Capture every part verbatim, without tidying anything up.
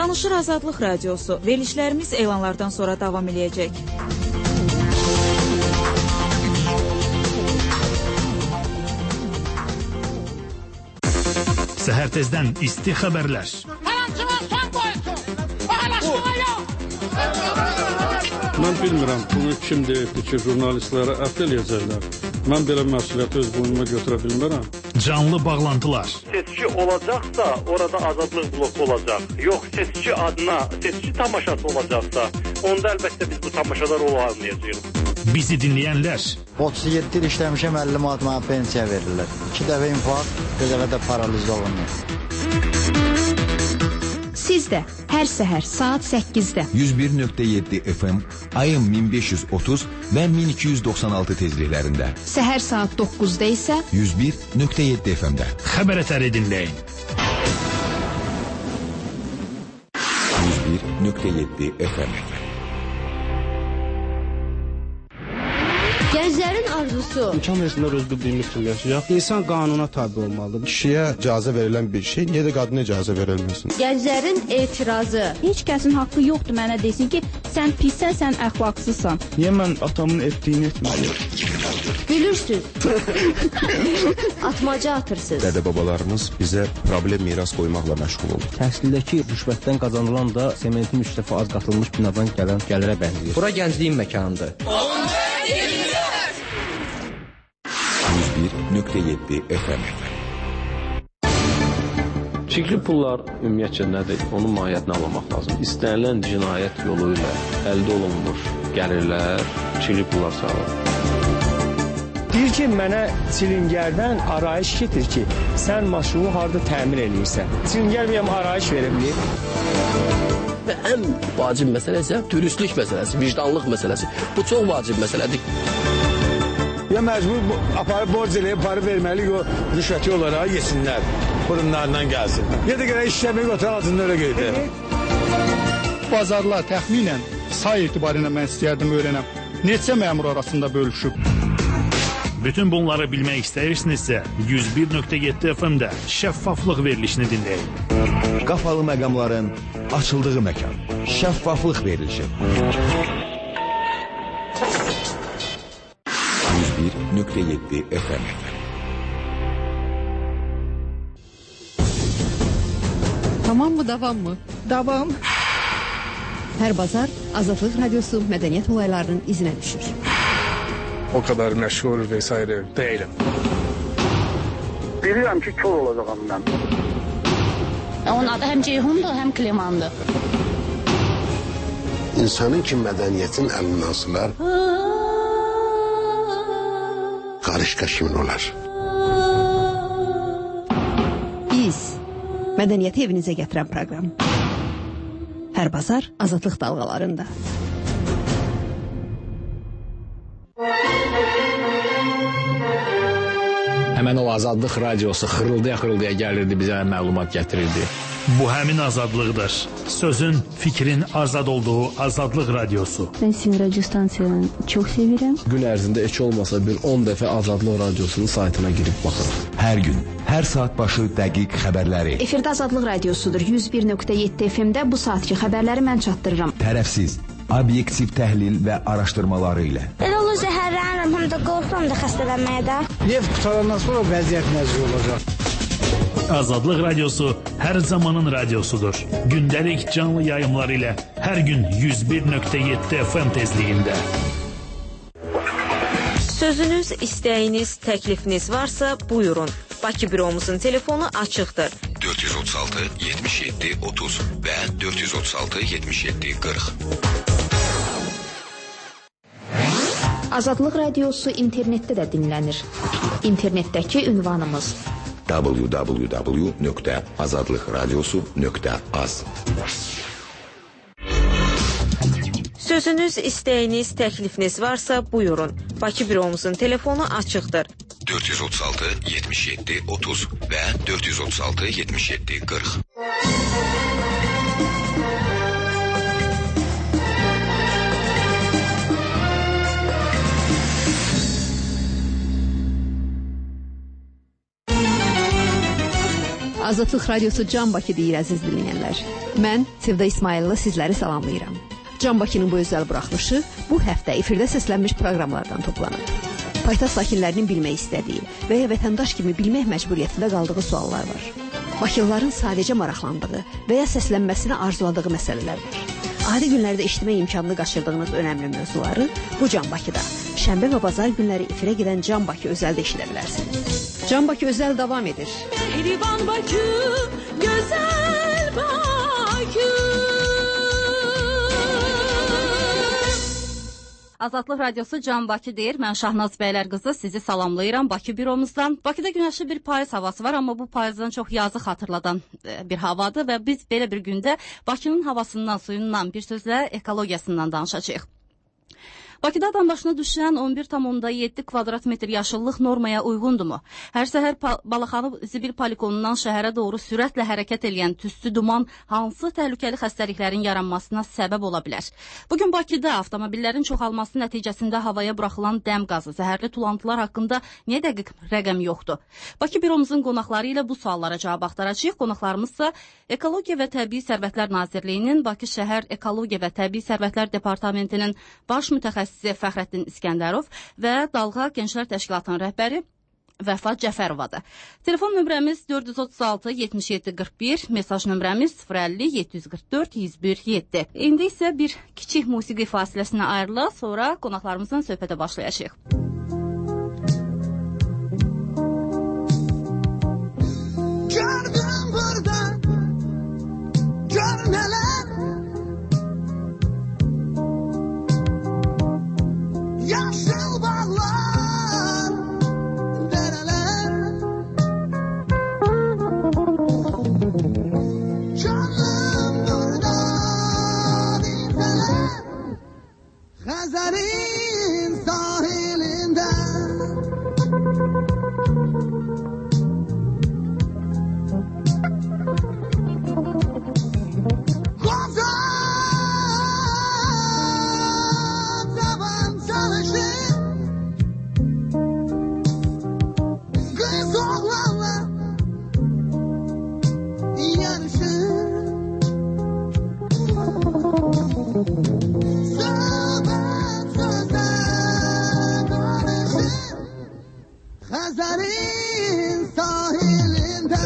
Danışır Azadlıq Radiosu. Verilişlərimiz elanlardan sonra davam eləyəcək. Səhər tezdən isti xəbərlər. Mən bilmirəm, bunu kim deyirdi ki, jurnalistlərə əfv eləyəcəklər. Mən belə məsuliyyəti öz boynuma götürə bilmərəm. Canlı bağlantılar. Seçki olacaqsa, orada azadlıq bloku olacaq. Yox, seçki adına, seçki tamaşası olacaqsa, onda əlbəttə biz bu tamaşada rol almayacağıq. Bizi dinləyənlər. otuz yeddi il işləmişəm, əlli manat mənə pensiya verirlər. İki dəfə infarkt, bir dəfə də paraliz olunur. Siz də hər səhər saat səkkizdə yüz bir nöqtə yeddi F M, ayın min beş yüz otuz və min iki yüz doxsan altı tezliklərində. Səhər saat doqquzda isə yüz bir nöqtə yeddi F M-də. Xəbər ətəri dinləyin. yüz bir nöqtə yeddi F M. Gənclərin arzusu. İmkan versinlər öz bildiyimiz kimi yaşayaq. İnsan qanuna tabi olmalıdır. Kişiyə icazə verilən bir şey, niyə də qadına icazə verilməsin? Gənclərin etirazı. heç kəsin haqqı yoxdur mənə desin ki, sən pissən, sən əxlaqsızsan. Niyə mən atamın etdiyini etməliyim? Gülürsüz. Atmaca atırsınız. Dədə-babalarımız bizə problem miras qoymaqla məşğul olur. Təhsildəki rüşvətdən qazanılan da sementin üç dəfə az qatılmış binadan gələn gəlirə bənzəyir. Bura gəncliyin məkanıdır. yüz bir nöqtə yeddi F M. Çirkli pullar ümumiyyətcə nədir? Onun mahiyyətini anlamaq lazım. İstənilən cinayət yolu ilə əldə olunmuş gəlirlər çirkli pullar sayılır. Deyir ki, mənə çilingərdən arayış getir ki, sən maşını harada təmir eləyirsən. Çilingər bir arayış verə bilir. Və ən vacib məsələ isə dürüstlük məsələsi, vicdanlıq məsələsi. Bu çox vacib məsələdir. Ya məcbur aparıb borc eləyib, para verməli, o rüşvəti olaraq yesinlər, burunlarından gəlsin. Ya da gələk işləmək otur, altında öyle qeydir. Bazarlar təxminən say etibarıyla mən istəyərdim öyrənəm. Neçə məmur arasında bölüşüb? Bütün bunları bilmək istəyirsinizsə, yüz bir nöqtə yeddi F M-də şəffaflıq verilişini dinləyin. Qapalı məqamların açıldığı məkan. Şəffaflıq verilişi. yüz bir nöqtə yeddi F M. Tamam mı, davam mı? Davam. Hər bazar Azadlıq Radiosu mədəniyyət olaylarının izinə düşür. O kadar məşhur vesaire değilim. Bilirəm ki, kör olacağım mən. Onun adı həm Ceyhundur, həm Klimandır. İnsanın ki, mədəniyyətin əlindən asılar, qarışqa kimin olar? Biz mədəniyyəti evinizə gətirən proqram. Hər bazar Azadlıq dalğalarında. Həmən o Azadlıq Radiosu xırıldaya-xırıldaya gəlirdi, bizə məlumat gətirirdi. Bu həmin azadlıqdır. Sözün, fikrin azad olduğu Azadlıq Radiosu. Ben sizin radyo stansiyanı çok seviyorum. Gün ərzində heç olmasa bir on dəfə Azadlıq Radiosunun saytına girib baxırıq. Hər gün, hər saat başı dəqiq xəbərləri. Efirdə Azadlıq Radiosudur. yüz bir nöqtə yeddi F M-də bu saatki xəbərləri mən çatdırıram. Tərəfsiz, obyektiv təhlil və araşdırmaları ilə. Elə olur zəhərlənirəm, həm də qorxuram da xəstələnməyə də. Neft qutarandan sonra vəziyyət nəzir olacaq. Azadlıq Radiosu hər zamanın radiosudur. Gündəlik canlı yayımlar ilə hər gün yüz bir nöqtə yeddi F M tezliyində. Sözünüz, istəyiniz, təklifiniz varsa buyurun. Bakı büromuzun telefonu açıqdır. dörd yüz otuz altı yetmiş yeddi otuz və dörd yüz otuz altı yetmiş yeddi qırx. Azadlıq Radiosu internetdə də dinlənir. İnternetdəki ünvanımız w w w nöqtə azadlıqradiosu nöqtə az. Sözünüz, istəyiniz, təklifiniz varsa buyurun. Bakı büromuzun telefonu açıqdır. dörd yüz otuz altı yetmiş yeddi otuz və dörd yüz otuz altı yetmiş yeddi qırx. Azadlıq Radiosu Can Bakı deyir əziz dinləyənlər. Mən Sevda İsmayıllı sizləri salamlayıram. Can Bakının bu özəl buraxılışı bu həftə efirdə səslənmiş proqramlardan toplanıb. Paytaxt sakinlərinin bilmək istədiyi və ya vətəndaş kimi bilmək məcburiyyətində qaldığı suallar var. Bakılıların sadəcə maraqlandığı və ya səslənməsini arzuladığı məsələlər var. Adi günlərdə eşitmək imkanını qaçırdığınız önəmli mövzuları bu Can Bakıda, şənbə və bazar günləri efirə gedən Can Bakı özəldə eşidə bilərsiniz. Can Bakı özəl davam edir. Pəhlivan Bakı, gözəl Bakı. Azadlıq Radiosu Can Bakı deyir. Mən Şahnaz Bəylər qızı sizi salamlayıram Bakı büromuzdan. Bakıda günəşli bir payız havası var, amma bu payızdan çox yazı xatırladan bir havadır və biz belə bir gündə Bakının havasından, suyundan, bir sözlə ekologiyasından danışacağıq. Bakıda adam başına düşən on bir tam yeddi kvadrat metr yaşıllıq normaya uyğundurmu? Hər səhər Balaxanı zibil poligonundan şəhərə doğru sürətlə hərəkət edən tüstü duman hansı təhlükəli xəstəliklərin yaranmasına səbəb ola bilər? Bugün Bakıda avtomobillərin çoxalması nəticəsində havaya buraxılan dəm qazı, zəhərli tulantılar haqqında niyə dəqiq rəqəm yoxdur? Bakı büromuzun qonaqları ilə bu suallara cavab axtaracağıq. Qonaqlarımızsa Ekologiya və Təbii Sərvətlər Nazirliyinin Bakı Şəhər Ekologiya və Təbii Sərvətlər Departamentinin baş mütəxəssisi Fəxrəddin İskəndərov və Dalğa Gənclər Təşkilatının rəhbəri Vəfa Cəfərovadır. Telefon nömrəmiz dörd yüz otuz altı yetmiş yeddi qırx bir, mesaj nömrəmiz sıfır əlli yeddi yüz qırx dörd yüz bir yeddi. İndi isə bir kiçik musiqi fasiləsinə ayrılaq, sonra qonaqlarımızın söhbətə başlayacağıq. Gördüm burada, gör neler. Yaşıl bağlar, dereler. Canım burada dinseler, Xəzərin sahilində. Xəzərin sahilində.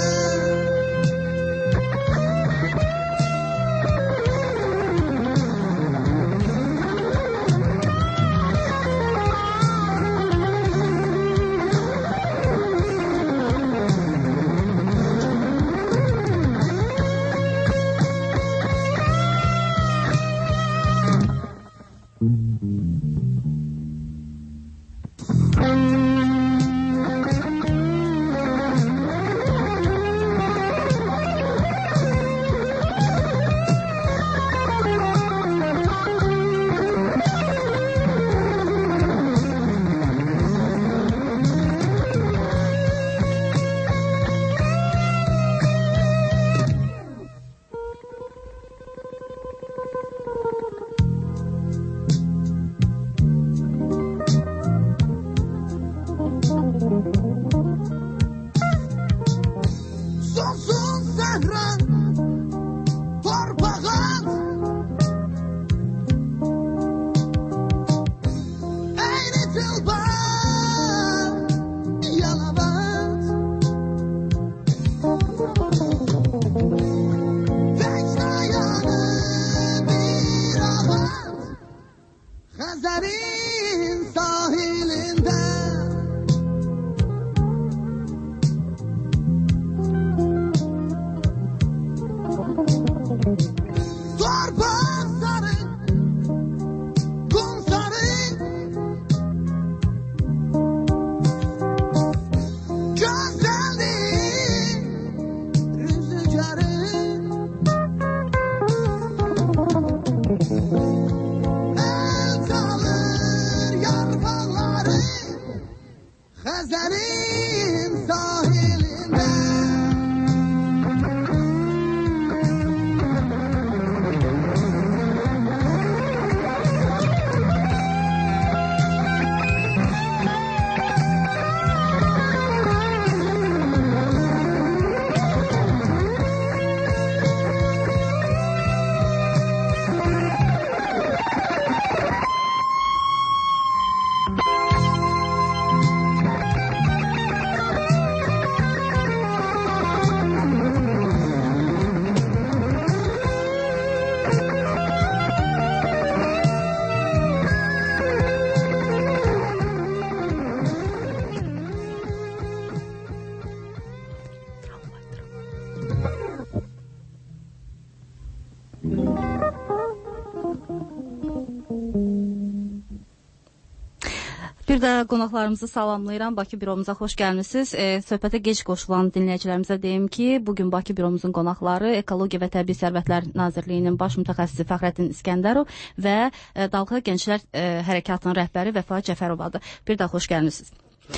Bir də qonaqlarımızı salamlayıram. Bakı büromuza xoş gəlmisiniz. E, söhbətə gec qoşulan dinləyicilərimizə deyim ki, bugün Bakı büromuzun qonaqları Ekologiya və Təbii Sərvətlər Nazirliyinin baş mütəxəssisi Fəxrəddin İskəndərov və e, Dalğa Gənclər e, Hərəkatının rəhbəri Vəfa Cəfərovadır. Bir də xoş gəlmisiniz.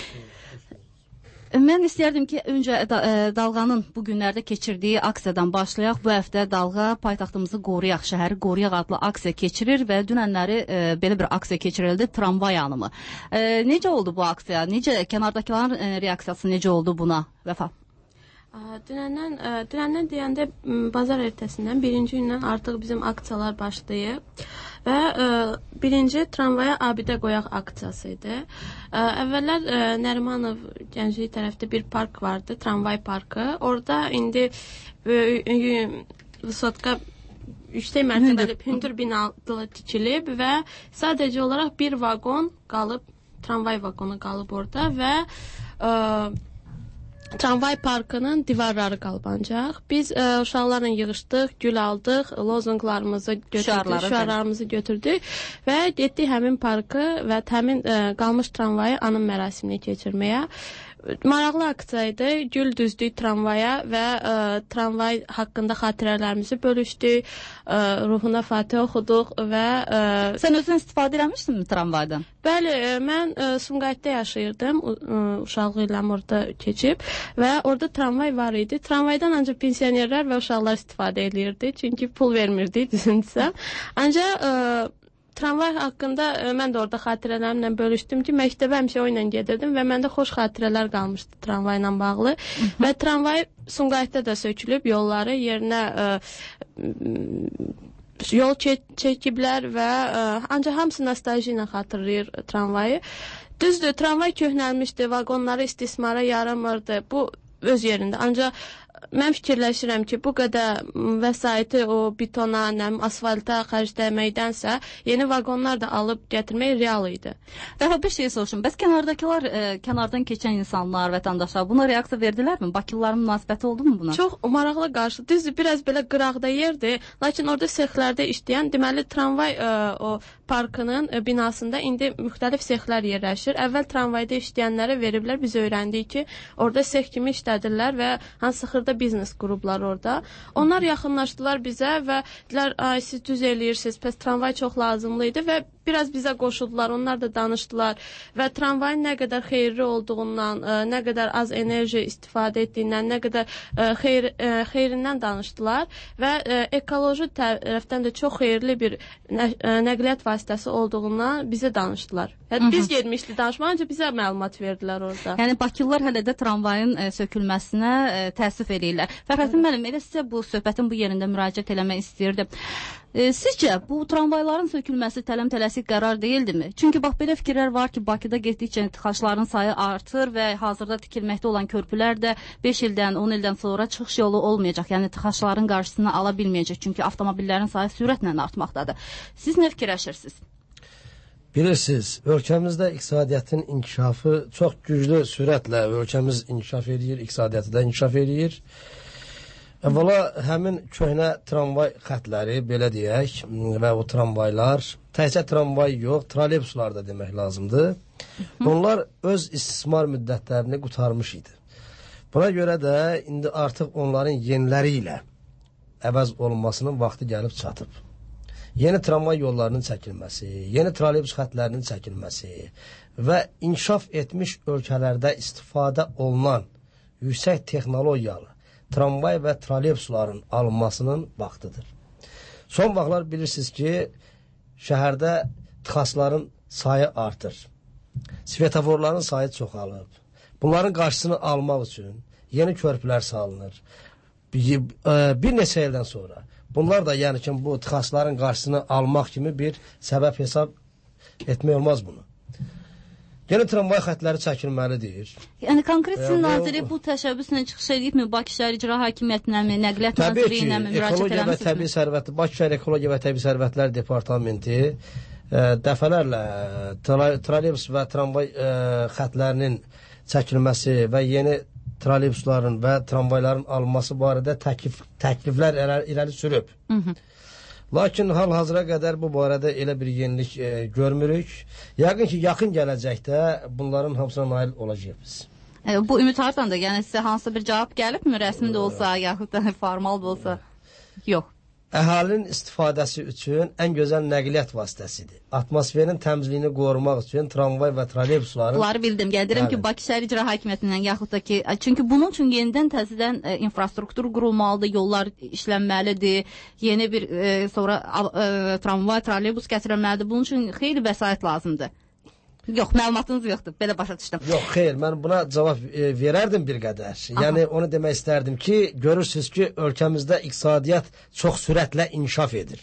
Mən istərdim ki, öncə da, e, Dalğanın bu günlərdə keçirdiyi aksiyadan başlayaq. Bu həftə Dalğa paytaxtımızı qoruyaq, şəhəri qoruyaq adlı aksiya keçirir və dünənləri e, belə bir aksiya keçirildi, tramvay yanımı. E, necə oldu bu aksiya? Necə kənardakilərin e, reaksiyası necə oldu buna, Vəfa? Dünəndən, dünəndən deyəndə bazar ertəsindən birinci gündən artıq bizim aksiyalar başlayıb və ə, birinci tramvaya abidə qoyaq aksiyası idi. Ə, əvvəllər ə, Nərimanov Gənclik tərəfdə bir park vardı, tramvay parkı. Orada indi Vısotka yüksək mərtəbəli hündür binalı tikilib və sadəcə olaraq bir vaqon qalıb, tramvay vaqonu qalıb orada və ə, tramvay parkının divarları qalıb ancaq. Biz ə, uşaqlarla yığışdıq, gül aldıq, lozunqlarımızı götürdük, şüarlarımızı götürdük və getdik həmin parkı və həmin ə, qalmış tramvayı anım mərasimini keçirməyə. Maraqlı aksiya idi. Gül düzdük tramvaya və ə, tramvay haqqında xatirələrimizi bölüşdük, ə, ruhuna fatihə oxuduq və... Ə, Sən özün istifadə eləmişsinmi tramvaydan? Bəli, ə, mən ə, Sumqayıtda yaşayırdım, ə, uşaqlıq ilə orada keçib və orada tramvay var idi. Tramvaydan ancaq pensionerlər və uşaqlar istifadə edirdi, çünki pul vermirdi, düzünsəm. Ancaq... Ə, Tramvay haqqında ə, mən də orada xatirələrimlə bölüşdüm ki, məktəbə həmişə o ilə gedirdim və məndə xoş xatirələr qalmışdı tramvayla bağlı. Və tramvay Sumqayıtda da sökülüb, yolları yerinə ə, yol çəkiblər və ə, ancaq hamısı nostalji ilə xatırlayır tramvayı. Düzdür, tramvay köhnəlmişdi, vaqonları istismara yaramırdı. Bu öz yerində. Ancaq mən fikirləşirəm ki, bu qədər vəsaiti o betona, nəm, asfalta xərcləməkdənsə, yeni vaqonlar da alıb gətirmək real idi. Vəfa, bir şey soruşum. Bəs kənardakılar, e, kənardan keçən insanlar, vətəndaşlar buna reaksiya verdilərmi? Bakılıların münasibəti oldu mu buna? Çox maraqlı qarşı. Düzdür, biraz belə qıraqda yerdir, lakin orada sexlərdə işləyən, deməli, tramvay e, o parkının e, binasında indi müxtəlif sexlər yerləşir. Əvvəl tramvayda işləyənlərə veriblər, biz öyrəndik ki, orada sex kimi işlədirlər və hansı xırda biznes qruplar orada. Onlar yaxınlaşdılar bizə və dedilər, ay siz düz eləyirsiniz, pəs tramvay çox lazımlı idi və biraz bizə qoşuldular, onlar da danışdılar və tramvayın nə qədər xeyirli olduğundan, ə, nə qədər az enerji istifadə etdiyindən, nə qədər ə, xeyir, ə, xeyrindən danışdılar və ə, ekoloji tərəfdən də çox xeyirli bir nə, ə, nəqliyyat vasitəsi olduğundan bizə danışdılar. Yəni, biz getmişdik danışmağa, ancaq bizə məlumat verdilər orada. Yəni, Bakılılar hələ də tramvayın ə, sökülməsinə ə, təəssüf edirlər. Fəxrəddin müəllim, elə sizə bu söhbətin bu yerində müraciət eləmək istəyirdim. E, sizcə bu tramvayların sökülməsi tələm-tələsik qərar deyildimi? Çünki bax belə fikirlər var ki, Bakıda getdikcə tıxacların sayı artır və hazırda tikilməkdə olan körpülər də beş ildən, on ildən sonra çıxış yolu olmayacaq. Yəni tıxacların qarşısını ala bilməyəcək. Çünki avtomobillərin sayı sürətlə artmaqdadır. Siz nə fikirləşirsiniz? Bilirsiniz, ölkəmizdə iqtisadiyyatın inkişafı çox güclü sürətlə ölkəmiz inkişaf edir, iqtisadiyyatı da inkişaf edir. Əvvəla həmin köhnə tramvay xətləri, belə deyək, və o tramvaylar, təkcə tramvay yox, trolleybuslar da demək lazımdır. Onlar öz istismar müddətlərini qutarmış idi. Buna görə də indi artıq onların yeniləri ilə əvəz olunmasının vaxtı gəlib çatıb. Yeni tramvay yollarının çəkilməsi, yeni trolleybus xətlərinin çəkilməsi və inkişaf etmiş ölkələrdə istifadə olunan yüksək texnologiyalı tramvay və trolleybusların alınmasının vaxtıdır. Son vaxtlar bilirsiniz ki, şəhərdə tıxacların sayı artır. Svetoforların sayı çoxalıb. Bunların qarşısını almaq üçün yeni körpülər salınır. Bir, bir neçə ildən sonra bunlar da yəni ki, bu tıxacların qarşısını almaq kimi bir səbəb hesab etmək olmaz bunu. Yeni tramvay xətləri çəkilməlidir. Yəni konkret sizin naziri bu təşəbbüslə çıxış edibmi? Bakı şəhər icra hakimiyyətinə mi, nəqliyyat nazirliyinə mi müraciət eləmisiniz? Ekologiya və təbii sərvət, Bakı şəhər Ekologiya və təbii sərvətlər departamenti ə, dəfələrlə trolleybus və tramvay ə, xətlərinin çəkilməsi və yeni trolleybusların və tramvayların alınması barədə təklif, təkliflər irəli sürüb. Hı -hı. Lakin hal-hazıra qədər bu barədə elə bir yenilik e, görmürük. Yəqin ki, yaxın gələcəkdə bunların hamısına nail olacağıq biz. E, bu ümid hardandır? Yəni sizə hansı bir cavab gəlibmi? Rəsmi də olsa, yaxud da formal da olsa? Yox. Əhalinin istifadəsi üçün ən gözəl nəqliyyat vasitəsidir. Atmosferin təmizliyini qorumaq üçün tramvay və trolleybusların... Bunları bildim. Gəldirəm ki, Bakı Şəhər İcra Hakimiyyətindən yaxud da ki, çünki bunun üçün yenidən təzədən e, infrastruktur qurulmalıdır, yollar işlənməlidir, yeni bir e, sonra e, tramvay, trolleybus gətirilməlidir. Bunun üçün xeyli vəsait lazımdır. Yox, məlumatınız yoxdur. Belə başa düşdüm. Yox, xeyr, mən buna cavab e, verərdim bir qədər. Aha. Yəni onu demək istərdim ki, görürsüz ki, ölkəmizdə iqtisadiyyat çox sürətlə inkişaf edir.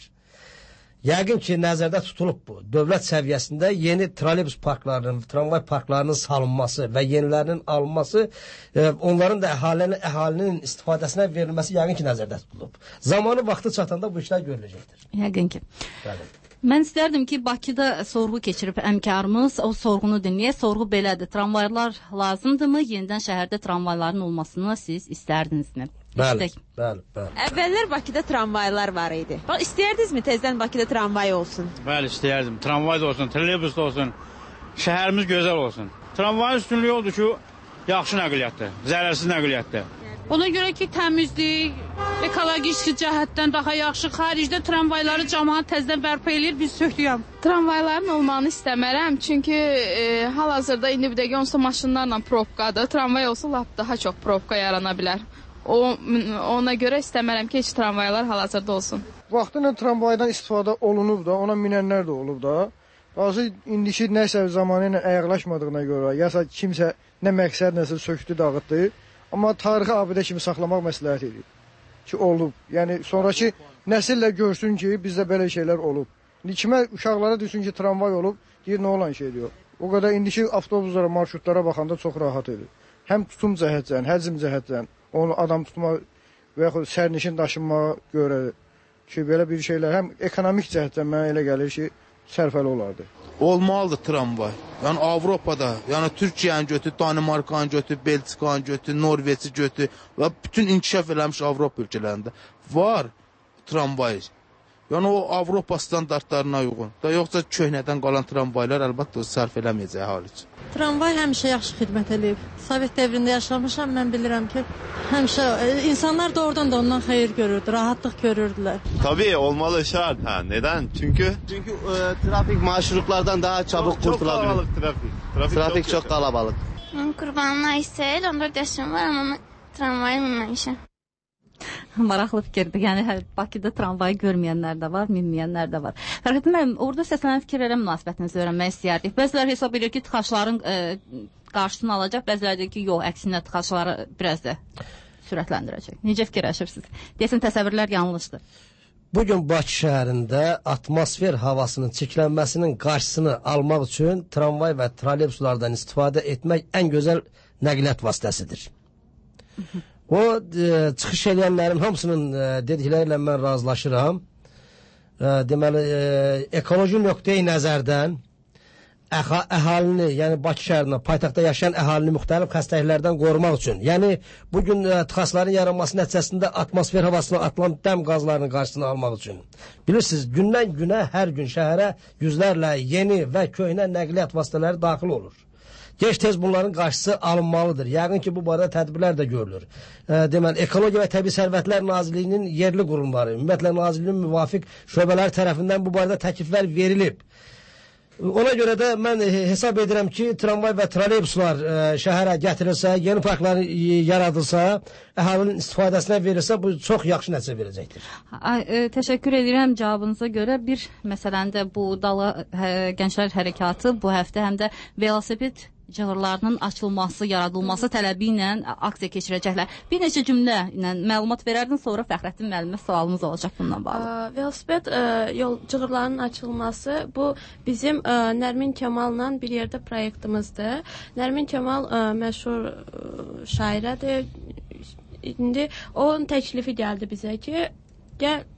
Yəqin ki, nəzərdə tutulub bu. Dövlət səviyyəsində yeni trolleybus parklarının, tramvay parklarının salınması və yenilərinin alınması, e, onların da əhalinin, əhalinin istifadəsinə verilməsi yəqin ki, nəzərdə tutulub. Zamanı vaxtı çatanda bu işlər görüləcəkdir. Yəqin ki. Bəli. Mən istərdim ki, Bakıda sorğu keçirib əmkarımız, o sorğunu dinləyək. Sorğu belədir. Tramvaylar lazımdırmı? Yenidən şəhərdə tramvayların olmasını siz istərdinizmi? Bəli, bəli, bəli. Əvvəllər Bakıda tramvaylar var idi. Bax, istərdinizmi tezdən Bakıda tramvay olsun? Bəli, istəyərdim. Tramvay da olsun, trolleybus da olsun, şəhərimiz gözəl olsun. Tramvayın üstünlüyü oldu ki, yaxşı nəqliyyatdır, zərərsiz nəqliyyatdır. Ona görə ki, təmizlik, ekologik cəhətdən daha yaxşı. Xaricdə tramvayları cəmaət təzədən bərpa eləyir, biz sökdüyəm. Tramvayların olmanı istəmərəm, çünki e, hal-hazırda indi bir dəqiqə onsuz maşınlarla probkadır. Tramvay olsa lap daha çox probka yarana bilər. O, ona görə istəmərəm ki, heç tramvaylar hal-hazırda olsun. Vaxtında tramvaydan istifadə olunub da, ona minənlər də olub da. Bazı indiki nəsə zamanı ilə əyaqlaşmadığına görə, yasa kimsə nə məqsəd nəsə söktü, dağıtdı. Amma tarixi abidə kimi saxlamaq məsləhət edir ki, olub. Yəni, sonraki nəsillə görsün ki, bizdə belə şeylər olub. İndi kimə uşaqlara düşsün ki, tramvay olub, deyir, nə olan şey diyor. O qədər indiki avtobuslara, marşrutlara baxanda çox rahat edir. Həm tutum cəhətdən, həcm cəhətdən, onu adam tutma və yaxud sərnişin daşınmağa görə ki, belə bir şeylər həm ekonomik cəhətdən mənə elə gəlir ki, sərfəli olardı. Olmalıdır tramvay. Yəni Avropada, yəni Türkiyəni götür, Danimarkanı götür, Belçikanı götür, Norveçi götür və bütün inkişaf eləmiş Avropa ölkələrində var tramvay. Yəni o Avropa standartlarına uyğun. Da yoxsa köhnədən qalan tramvaylar əlbəttə sərf eləməyəcək əhali üçün. Tramvay həmişə yaxşı xidmət eləyib. Sovet dövründə yaşamışam, mən bilirəm ki, həmişə insanlar doğrudan da ondan xeyir görürdü, rahatlıq görürdülər. Tabii olmalı şart. Ha, neden? Çünkü çünkü e, trafik marşrutlardan daha çabuk çok, kurtulabilir. Çok kalabalık trafik. Trafik, trafik çok, çok kalabalık. Mən Qurbanlı Aysel, on dörd yaşım var, amma tramvaya minməmişəm. Maraqlı fikirdir. Yəni hər Bakıda tramvayı görməyənlər də var, minməyənlər də var. Fərqətin müəllim, orada səslənən fikirlərə münasibətinizi öyrənmək istəyərdik. Bəziləri hesab edir ki, tıxacların e, qarşısını alacaq, bəziləri deyir ki, yox, əksinə tıxacları biraz da sürətləndirəcək. Necə fikirləşirsiniz? Deyəsən təsəvvürlər yanlışdır. Bugün Bakı şəhərində atmosfer havasının çirklənməsinin qarşısını almaq üçün tramvay və trolleybuslardan istifadə etmək ən gözəl nəqliyyat vasitəsidir. O e, çıxış edənlərin hamısının e, dedikləri ilə mən razılaşıram. E, deməli, e, ekoloji nöqteyi nəzərdən əha, əhalini, yəni Bakı şəhərində, paytaxtda yaşayan əhalini müxtəlif xəstəliklərdən qorumaq üçün, yəni bugün e, tıxacların yaranması nəticəsində atmosfer havasına atılan dəm qazlarının qarşısını almaq üçün. Bilirsiniz, gündən günə hər gün şəhərə yüzlərlə yeni və köhnə nəqliyyat vasitələri daxil olur. Gec-tez bunların qarşısı alınmalıdır. Yəqin ki, bu barədə tədbirlər də görülür. E, deməli, Ekologiya və Təbii Sərvətlər Nazirliyinin yerli qurumları, ümumiyyətlə Nazirliyin müvafiq şöbələri tərəfindən bu barədə təkliflər verilib. Ona görə də mən hesab edirəm ki, tramvay və trolleybuslar e, şəhərə gətirilsə, yeni parklar yaradılsa, əhalinin istifadəsinə verilsə, bu çox yaxşı nəticə verəcəkdir. E, təşəkkür edirəm cavabınıza görə. Bir məsələn də bu Dala hə, Gənclər Hərəkatı bu həftə həm də velosiped cığırlarının açılması, yaradılması tələbi ilə aksiya keçirəcəklər. Bir neçə cümlə ilə məlumat verərdin, sonra Fəxrəddin müəllimə sualımız olacaq bununla bağlı. Ə, velosiped ə, yol cığırlarının açılması bu bizim ə, Nərmin Kəmalla bir yerdə proyektimizdir. Nərmin Kəmal ə, məşhur ə, şairədir. İndi onun təklifi gəldi bizə ki, gəl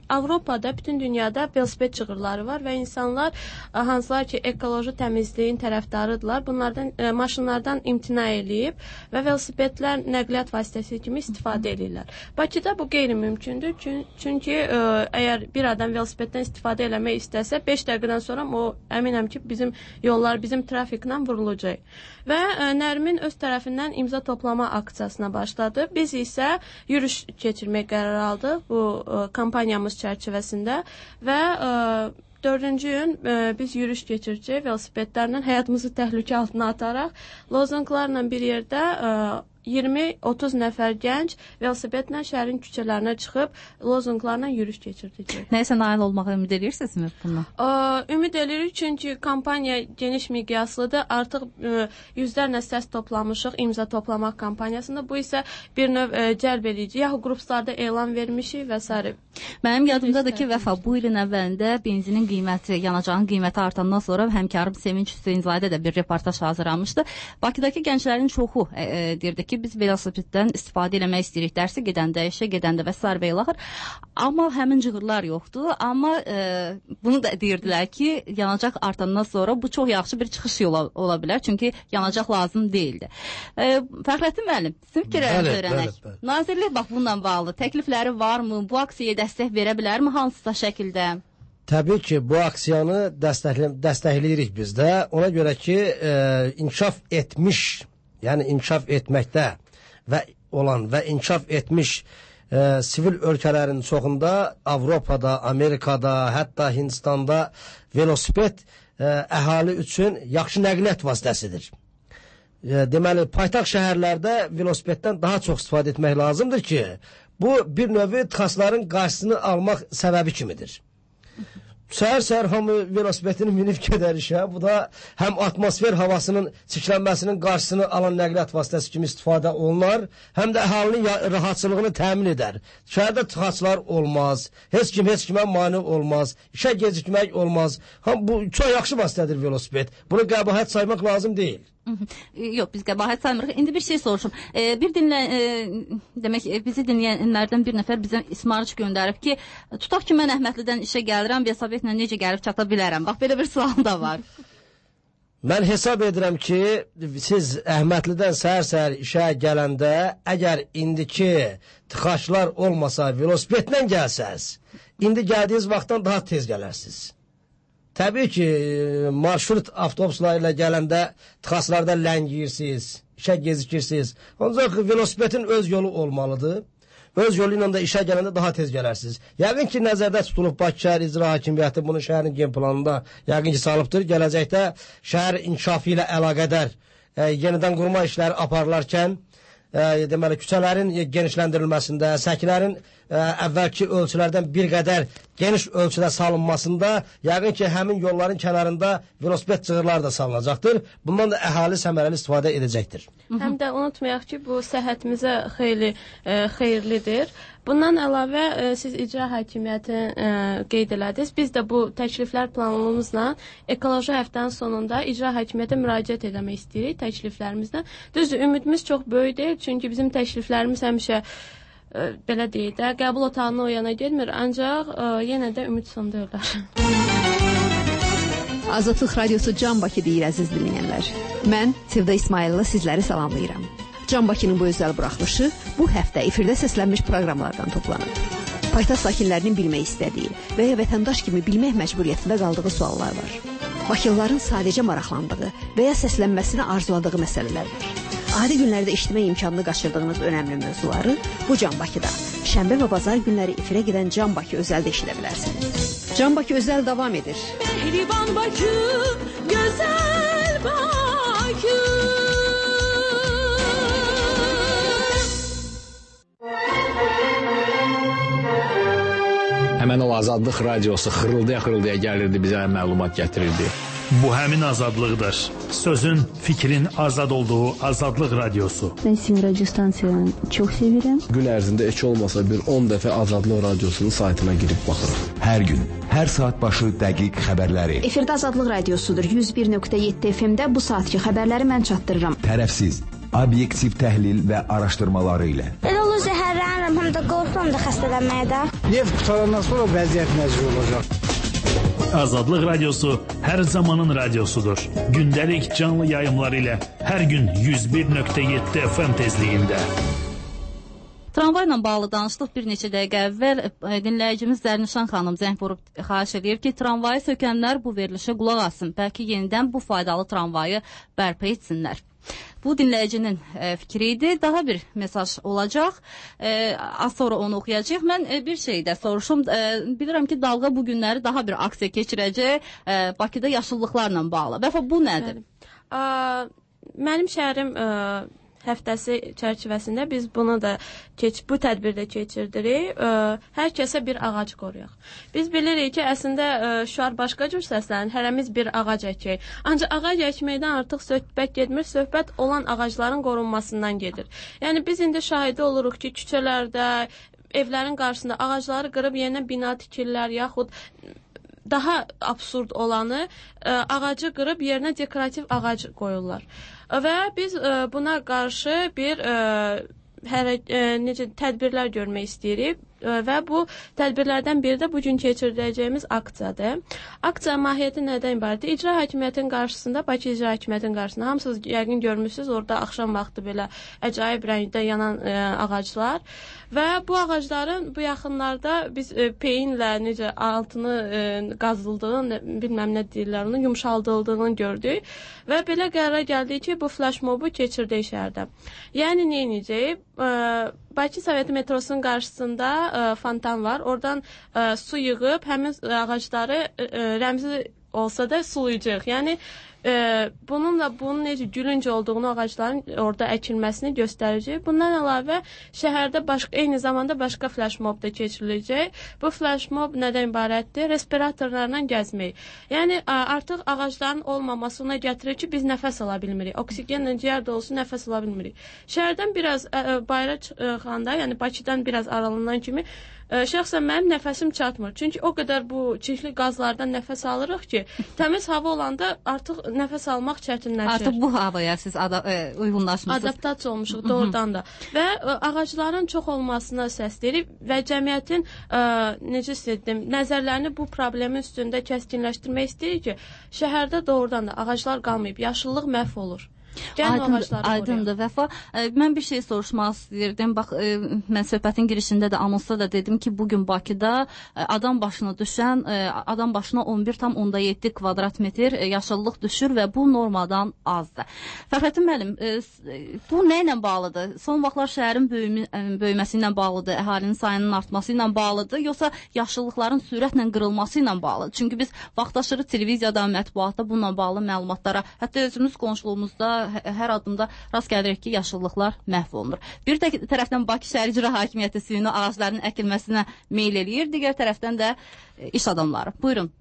Avropada, bütün dünyada velosiped çığırları var və insanlar ə, hansılar ki, ekoloji təmizliyin tərəfdarıdırlar, bunlardan ə, maşınlardan imtina eləyib və velosipedlər nəqliyyat vasitəsi kimi istifadə edirlər. Bakıda bu qeyri-mümkündür, çün çünki ə, əgər bir adam velosipeddən istifadə eləmək istəsə, beş dəqiqədən sonra o əminəm ki, bizim yollar bizim trafiklə vurulacaq. Və ə, Nərmin öz tərəfindən imza toplama aksiyasına başladı. Biz isə yürüyüş keçirmək qərarı aldıq bu ə, kampaniyamız çərçivəsində və ə, dördüncü gün ə, biz yürüyüş keçirəcək velosipedlərlə həyatımızı təhlükə altına ataraq lozunqlarla bir yerdə ə, iyirmi otuz nəfər gənc velosipedlə şəhərin küçələrinə çıxıb lozunqlarla yürüyüş keçirdəcək. Nəyəsə nail olmağa ümid edirsinizmi bundan? Ə, ümid edirik çünki kampaniya geniş miqyaslıdır. Artıq ə, yüzlərlə səs toplamışıq imza toplamaq kampaniyasında. Bu isə bir növ ə, cəlb edici. Yahoo qruplarda elan vermişik və s. Mənim yadımdadır ki, Vəfa, bu ilin əvvəlində benzinin qiyməti, yanacağın qiyməti artandan sonra həmkarım Sevinç Hüseynzadə də bir reportaj hazırlamışdı. Bakıdakı gənclərin çoxu e, e, deyirdi ki, biz velosipeddən istifadə eləmək istəyirik, dərsə gedəndə, işə gedəndə və s. və ilaxır. Amma həmin cığırlar yoxdur. Amma e, bunu da deyirdilər ki, yanacaq artandan sonra bu çox yaxşı bir çıxış yolu ola bilər. Çünki yanacaq lazım deyildi. E, Fəxrəddin müəllim, sizin fikirlərinizi öyrənək. Nazirlik bax bununla bağlı təklifləri varmı? Bu aksiyaya dəstək verə bilərmi hansısa şəkildə? Təbii ki, bu aksiyanı dəstəklə, dəstəkləyirik biz də. Ona görə ki, e, inkişaf etmiş, yəni inkişaf etməkdə və olan və inkişaf etmiş e, sivil ölkələrin çoxunda, Avropada, Amerikada, hətta Hindistanda velosiped e, əhali üçün yaxşı nəqliyyat vasitəsidir. E, deməli, paytaxt şəhərlərdə velosipeddən daha çox istifadə etmək lazımdır ki, bu bir növü tıxacların qarşısını almaq səbəbi kimidir. Səhər-səhər hamı velosipedini minib gedər işə. Bu da həm atmosfer havasının çirklənməsinin qarşısını alan nəqliyyat vasitəsi kimi istifadə olunar, həm də əhalinin rahatçılığını təmin edər. Şəhərdə tıxaclar olmaz, heç kim heç kimə mane olmaz, işə gecikmək olmaz. Ham bu çox yaxşı vasitədir velosiped. Bunu qəbahət saymaq lazım deyil. Yox, biz qəbahət saymırıq. İndi bir şey soruşum. E, bir dinlə, e, demək, e, bizi dinləyənlərdən bir nəfər bizə ismarıç göndərib ki, tutaq ki, mən Əhmədlidən işə gəlirəm, velosipedlə necə gəlib çata bilərəm? Bax, belə bir sual da var. Mən hesab edirəm ki, siz Əhmədlidən səhər-səhər işə gələndə, əgər indiki tıxaclar olmasa velosipedlə gəlsəz, indi gəldiyiniz vaxtdan daha tez gələrsiniz. Təbii ki, marşrut avtobuslarıyla gələndə tıxaclarda ləngiyirsiniz, işə gecikirsiniz. Ancaq velosipedin öz yolu olmalıdır. Öz yolu ilə də işə gələndə daha tez gələrsiniz. Yəqin ki, nəzərdə tutulub Bakı şəhər icra hakimiyyəti bunu şəhərin gen planında yəqin ki, salıbdır. Gələcəkdə şəhər inkişafı ilə əlaqədar e, yenidən qurma işləri aparılarkən, e, deməli, küçələrin genişləndirilməsində, səkilərin ə, əvvəlki ölçülərdən bir qədər geniş ölçüdə salınmasında yəqin ki, həmin yolların kənarında velosiped cığırlar da salınacaqdır. Bundan da əhali səmərəli istifadə edəcəkdir. Həm də unutmayaq ki, bu səhhətimizə xeyli ə, xeyirlidir. Bundan əlavə ə, siz icra hakimiyyəti ə, qeyd elədiniz. Biz də bu təkliflər planımızla ekoloji həftənin sonunda icra hakimiyyətə müraciət etmək istəyirik təkliflərimizlə. Düzdür, ümidimiz çox böyük deyil, çünki bizim təkliflərimiz həmişə Ə, belə deyək də, qəbul otağına o yana gelmir, ancaq ə, yenə də ümid sondurlar. Azadlıq Radiosu Can Bakı deyir, əziz dinləyənlər. Mən Sevda İsmayıllı sizləri salamlayıram. Can Bakının bu özəl buraxılışı bu həftə efirdə səslənmiş proqramlardan toplanıb. Paytaxt sakinlərinin bilmək istədiyi və ya vətəndaş kimi bilmək məcburiyyətində qaldığı suallar var. Bakılıların sadəcə maraqlandığı və ya səslənməsini arzuladığı məsələlər var. Adi günlərdə eşitmə imkanını qaçırdığınız önəmli mövzuları bu Can Bakıda, şənbə və bazar günləri efirə gedən Can Bakı özəldə eşidə bilərsiniz. Can Bakı özəl davam edir. Mehriban Bakı, gözəl Bakı. Həmən o Azadlıq Radiosu xırıldaya-xırıldaya gəlirdi, bizə məlumat gətirirdi. Bu həmin azadlıqdır. Sözün, fikrin azad olduğu Azadlıq Radiosu. Ben sizin radyo stansiyanı çok severim. Gün ərzində heç olmasa bir on dəfə Azadlıq Radiosunun saytına girib baxırıq. Hər gün, hər saat başı dəqiq xəbərləri. Efirdə Azadlıq Radiosudur. yüz bir nöqtə yeddi F M-də bu saatki xəbərləri mən çatdırıram. Tərəfsiz, obyektiv təhlil və araşdırmaları ilə. Elə olur zəhərlənirəm istəmirəm, həm də qorxuram da xəstələnməyə də. Neft qutarandan sonra vəziyyət necə olacaq? Azadlıq Radiosu hər zamanın radiosudur. Gündəlik canlı yayımlar ilə hər gün yüz bir nöqtə yeddi F M tezliyində. Tramvayla bağlı danışdıq bir neçə dəqiqə əvvəl. Dinləyicimiz Zərnişan xanım zəng vurub xahiş edir ki, tramvayı sökənlər bu verilişə qulaq asın. Bəlkə yenidən bu faydalı tramvayı bərpa etsinlər. Bu dinləyicinin e, fikri idi. Daha bir mesaj olacaq. E, az sonra onu oxuyacaq. Mən e, bir şey də soruşum. E, bilirəm ki, Dalğa bu günləri daha bir aksiya keçirəcək. E, Bakıda yaşıllıqlarla bağlı. Vəfa bu nədir? Ə, mənim şəhərim ə, həftəsi çərçivəsində biz bunu da keç, bu tədbirdə keçirdirik. Ə, hər kəsə bir ağac qoruyaq. Biz bilirik ki, əslində ə, şüar başqa cür səslənir. Hərəmiz bir ağac əkək. Ancaq ağac əkməkdən artıq söhbət getmir, söhbət olan ağacların qorunmasından gedir. Yəni biz indi şahidi oluruq ki, küçələrdə, evlərin qarşısında ağacları qırıb yerinə bina tikirlər, yaxud daha absurd olanı ə, ağacı qırıb yerinə dekorativ ağac qoyurlar. Və biz ə, buna qarşı bir ə, hər, ə, necə tədbirlər görmək istəyirik ə, və bu tədbirlərdən biri də bugün keçirdəcəyimiz aksiyadır. Aksiya mahiyyəti nədən ibarətdir? İcra hakimiyyətinin qarşısında, Bakı İcra Hakimiyyətinin qarşısında hamısınız yəqin görmüsünüz, orada axşam vaxtı belə əcaib rəngdə yanan ə, ağaclar və bu ağacların bu yaxınlarda biz ə, peyinlə necə altını ə, qazıldığını, bilməm nə deyirlər, onu yumşaldıldığını gördük və belə qərara gəldik ki, bu flash mobu keçirdək şəhərdə. Yəni nə edəcəyik? Bakı Soveti metrosunun qarşısında ə, fontan var. Oradan ə, su yığıb həmin ağacları ə, rəmzi olsa da sulayacaq. Yəni ə, bununla bunun necə gülünc olduğunu ağacların orada əkilməsini göstərəcək. Bundan əlavə şəhərdə başqa, eyni zamanda başqa flash mob da keçiriləcək. Bu flash mob nədən ibarətdir? Respiratorlarla gəzmək. Yəni ə, artıq ağacların olmaması ona gətirir ki, biz nəfəs ala bilmirik. Oksigenlə ciyər dolusu nəfəs ala bilmirik. Şəhərdən biraz ə, bayıra çıxanda, yəni Bakıdan biraz aralanan kimi ə, şəxsən mənim nəfəsim çatmır. Çünki o qədər bu çirkli qazlardan nəfəs alırıq ki, təmiz hava olanda artıq nəfəs almaq çətinləşir. Artıq bu havaya siz ada, e, uyğunlaşmısınız. Adaptasiya olmuşuq doğrudan da. Və e, ağacların çox olmasına səsləyirik və cəmiyyətin e, necə dedim, nəzərlərini bu problemin üstündə kəskinləşdirmək istəyirik ki, şəhərdə doğrudan da ağaclar qalmayıb, yaşıllıq məhv olur. Aydın, aydındır Vəfa. E, mən bir şey soruşmaq istəyirdim. Bax, e, mən söhbətin girişində də, anonsda da dedim ki, bugün Bakıda e, adam başına düşən, e, adam başına on bir tam onda yeddi kvadrat metr e, yaşıllıq düşür və bu normadan azdır. Fəxrəddin müəllim, e, bu nə ilə bağlıdır? Son vaxtlar şəhərin böyümə, böyüməsi ilə bağlıdır, əhalinin sayının artması ilə bağlıdır, yoxsa yaşıllıqların sürətlə qırılması ilə bağlıdır? Çünki biz vaxtaşırı televiziyada, mətbuatda bununla bağlı məlumatlara, hətta özümüz qonşuluğumuzda hər addımda rast gəlirik ki, yaşıllıqlar məhv olunur. Bir də tərəfdən Bakı Şəhər İcra Hakimiyyəti süni ağacların əkilməsinə meyl eləyir, digər tərəfdən də iş adamları. Buyurun.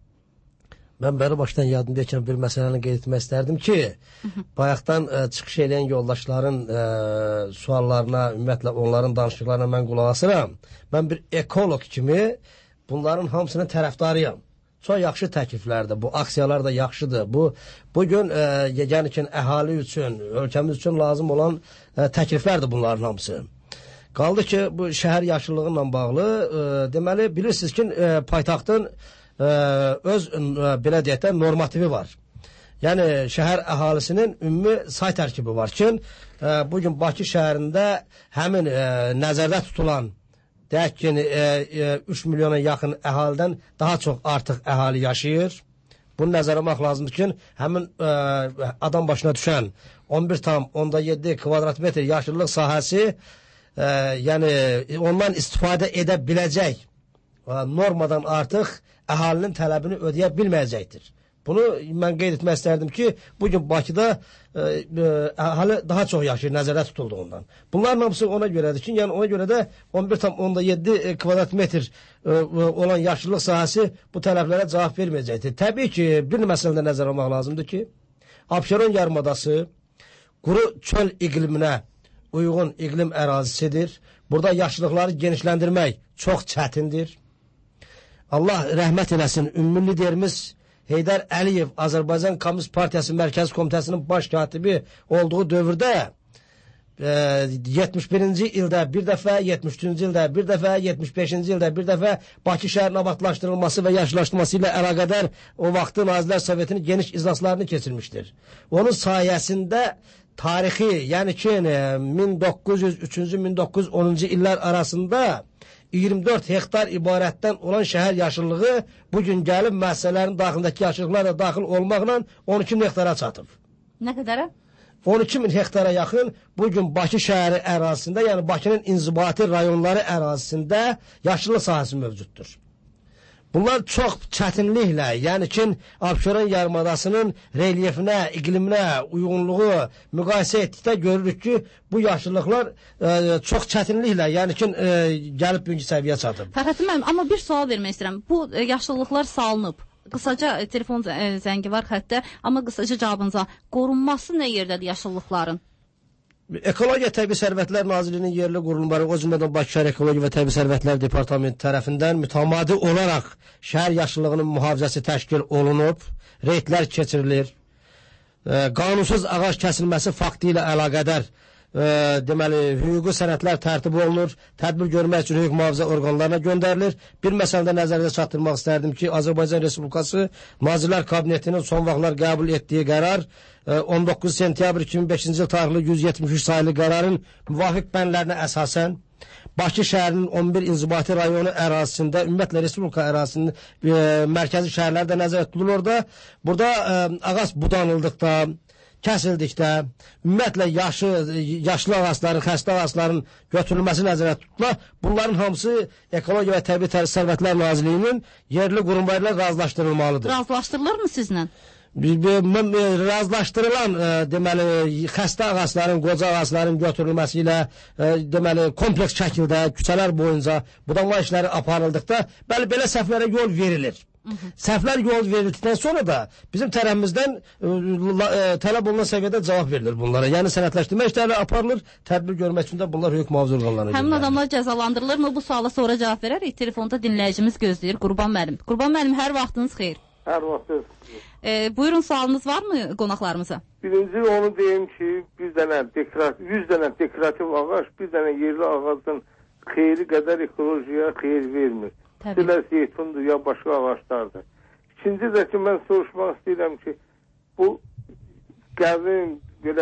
Mən bəri başdan yadımdayken bir məsələni qeyd etmək istərdim ki, bayaqdan ə, çıxış edən yoldaşların ə, suallarına, ümumiyyətlə onların danışıqlarına mən qulaq asıram. Mən bir ekoloq kimi bunların hamısının tərəfdarıyam. Çox yaxşı təkliflərdir. Bu aksiyalar da yaxşıdır. Bu bugün e, yəni ki, əhali üçün, ölkəmiz üçün lazım olan e, təkliflərdir bunların hamısı. Qaldı ki, bu şəhər yaşıllığı ilə bağlı e, deməli bilirsiniz ki, e, paytaxtın e, öz e, belə deyək də normativi var. Yəni şəhər əhalisinin ümumi say tərkibi var ki, e, bugün Bakı şəhərində həmin e, nəzərdə tutulan deyək ki, üç milyona yaxın əhalidən daha çox artıq əhali yaşayır. Bunu nəzərə almaq lazımdır ki, həmin ə, adam başına düşən on bir tam onda yeddi kvadrat metr yaşıllıq sahəsi ə, yəni ondan istifadə edə biləcək ə, normadan artıq əhalinin tələbini ödəyə bilməyəcəkdir. Bunu mən qeyd etmək istərdim ki, bugün Bakıda əhali daha çox yaşayır nəzərdə tutulduğundan. Bunların hamısı ona görədir ki, yəni ona görə də on bir tam onda yeddi kvadrat metr olan yaşıllıq sahəsi bu tələblərə cavab verməyəcəkdir. Təbii ki, bir məsələdə nəzər almaq lazımdır ki, Abşeron yarımadası quru çöl iqliminə uyğun iqlim ərazisidir. Burada yaşıllıqları genişləndirmək çox çətindir. Allah rəhmət eləsin, ümumi liderimiz Heydər Əliyev Azərbaycan Komünist Partiyası Mərkəzi Komitəsinin baş katibi olduğu dövrdə e, yetmiş birinci ildə bir dəfə, yetmiş üçüncü ildə bir dəfə, yetmiş beşinci ildə bir dəfə Bakı şəhərinin abadlaşdırılması və yaşlaşdırılması ilə əlaqədar o vaxtı Nazirlər Sovetinin geniş iclaslarını keçirmişdir. Onun sayəsində tarixi, yəni ki min doqquz yüz üçüncü min doqquz yüz onuncu illər arasında iyirmi dörd hektar ibarətdən olan şəhər yaşıllığı bugün gəlib müəssisələrin daxilindəki yaşıllıqlarla daxil olmaqla on iki min hektara çatıb. Nə qədərə? on iki min hektara yaxın bugün Bakı şəhəri ərazisində, yəni Bakının inzibati rayonları ərazisində yaşıllıq sahəsi mövcuddur. Bunlar çox çətinliklə, yəni ki, Abşeron yarımadasının relyefinə, iqliminə, uyğunluğu müqayisə etdikdə görürük ki, bu yaşıllıqlar e, çox çətinliklə, yəni ki, e, gəlib bugünkü səviyyə çatıb. Fəxrəddin müəllim, amma bir sual vermək istəyirəm. Bu e, yaşıllıqlar salınıb. Qısaca e, telefon e, zəngi var xəttə, amma qısaca cavabınıza qorunması nə yerdədir yaşıllıqların? Ekologiya Təbii Sərvətlər Nazirliyinin yerli qurumları, o cümlədən Bakı şəhər Ekologiya və Təbii Sərvətlər Departamenti tərəfindən mütəmadi olaraq şəhər yaşıllığının mühafizəsi təşkil olunub, reydlər keçirilir, e, qanunsuz ağac kəsilməsi faktı ilə əlaqədar e, deməli, hüquqi sənədlər tərtib olunur, tədbir görmək üçün hüquq mühafizə orqanlarına göndərilir. Bir məsələdə nəzərdə çatdırmaq istərdim ki, Azərbaycan Respublikası Nazirlər Kabinetinin son vaxtlar qəbul etdiyi qərar on doqquz sentyabr iki min beşinci il tarixli yüz yetmiş üç sayılı qərarın müvafiq bəndlərinə əsasən Bakı şəhərinin on bir inzibati rayonu ərazisində, ümumiyyətlə Respublika ərazisinin e, mərkəzi şəhərləri də nəzərdə tutulur orada. Burada e, ağac budanıldıqda, kəsildikdə, ümumiyyətlə yaşı, yaşlı ağacların, xəstə ağacların götürülməsi nəzərdə tutular. Bunların hamısı Ekologiya və Təbii Sərvətlər Nazirliyinin yerli qurumları ilə razılaşdırılmalıdır. Razılaşdırılır mı sizlə? Razılaşdırılan e, deməli xəstə ağacların, qoca ağacların götürülməsi ilə e, deməli kompleks şəkildə küçələr boyunca budanma işləri aparıldıqda bəli belə səhvlərə yol verilir. Hı -hı. Səhvlər yol verildikdən sonra da bizim tərəfimizdən e, e, tələb olunan səviyyədə cavab verilir bunlara. Yəni sənədləşdirmə işləri aparılır, tədbir görmək üçün də bunlar hüquq mühafizə orqanlarına göndərilir. Həmin adamlar cəzalandırılırmı? Bu suala sonra cavab verərik. Telefonda dinləyicimiz gözləyir. Qurban müəllim. Qurban müəllim, hər vaxtınız xeyir. Hər vaxtınız. E, buyurun, sualınız var mı qonaqlarımıza? Birinci onu deyim ki, bir dənə dekorativ, yüz dənə dekorativ ağac, bir dənə yerli ağacın xeyri qədər ekolojiyaya xeyir vermir. Silə zeytundur ya başqa ağaçlardır. İkinci də ki, mən soruşmaq istəyirəm ki, bu qəvim, belə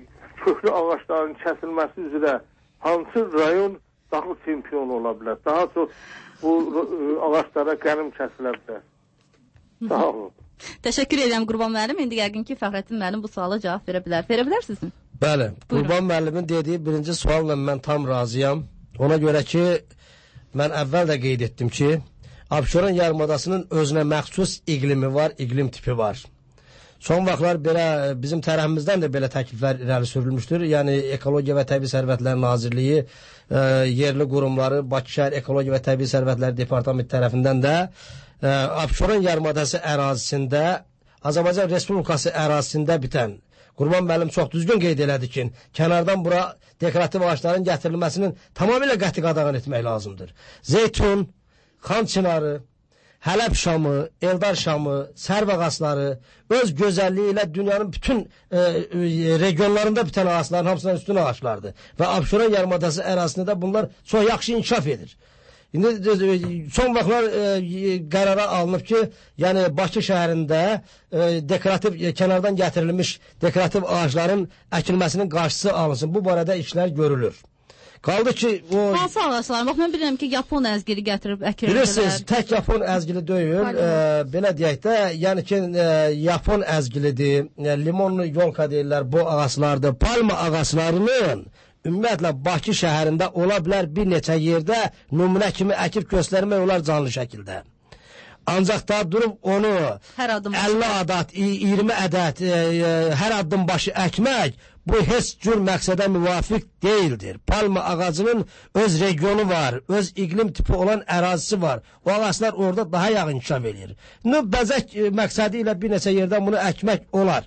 köklü ağaçların kəsilməsi üzrə hansı rayon daha çempion ola bilər? Daha çox bu ağaçlara qənim kəsilə bilər. Sağ olun. Təşəkkür edirəm Qurban müəllim. İndi yəqin ki, Fəxrəddin müəllim bu suala cavab verə bilər. Verə bilərsinizmi? Bəli. Qurban müəllimin dediyi birinci sualla mən tam razıyam. Ona görə ki, mən əvvəl də qeyd etdim ki, Abşeron yarımadasının özünə məxsus iqlimi var, iqlim tipi var. Son vaxtlar belə bizim tərəfimizdən də belə təkliflər irəli sürülmüşdür. Yəni Ekologiya və Təbii Sərvətlər Nazirliyi, e, yerli qurumları, Bakı şəhər Ekologiya və Təbii Sərvətlər Departamenti tərəfindən də e, Abşeron yarımadası ərazisində, Azərbaycan Respublikası ərazisində bitən, Qurban müəllim çox düzgün qeyd elədi ki, kənardan bura dekorativ ağaçların gətirilməsinin tamamilə qəti qadağan etmək lazımdır. Zeytun, xan çinarı, Hələb şamı, Eldar şamı, sərv ağacları öz gözəlliyi ilə dünyanın bütün e, e, regionlarında bitən ağaçların hamısından üstün ağaçlardır. Və Abşeron yarımadası ərazisində bunlar çox yaxşı inkişaf edir. İndi son vaxtlar e, qərara alınıb ki, yəni Bakı şəhərində e, dekorativ, e, kənardan gətirilmiş dekorativ ağacların əkilməsinin qarşısı alınsın. Bu barədə işlər görülür. Qaldı ki, o... Hansı ağaclar? Bax, mən bilirəm ki, Yapon əzgili gətirib əkirdilər. Bilirsiniz, tək Yapon əzgili deyil, e, belə deyək də, yəni ki, e, Yapon əzgilidir, e, limonlu yolka deyirlər, bu ağaclardır. Palma ağaclarının ümumiyyətlə Bakı şəhərində ola bilər bir neçə yerdə nümunə kimi əkib göstərmək olar canlı şəkildə. Ancaq da durub onu əlli adat, iyirmi ədəd e, e, hər addım başı əkmək bu heç cür məqsədə müvafiq deyildir. Palma ağacının öz regionu var, öz iqlim tipi olan ərazisi var. O ağaclar orada daha yaxın inkişaf edir. Bəzək e, məqsədi ilə bir neçə yerdən bunu əkmək olar.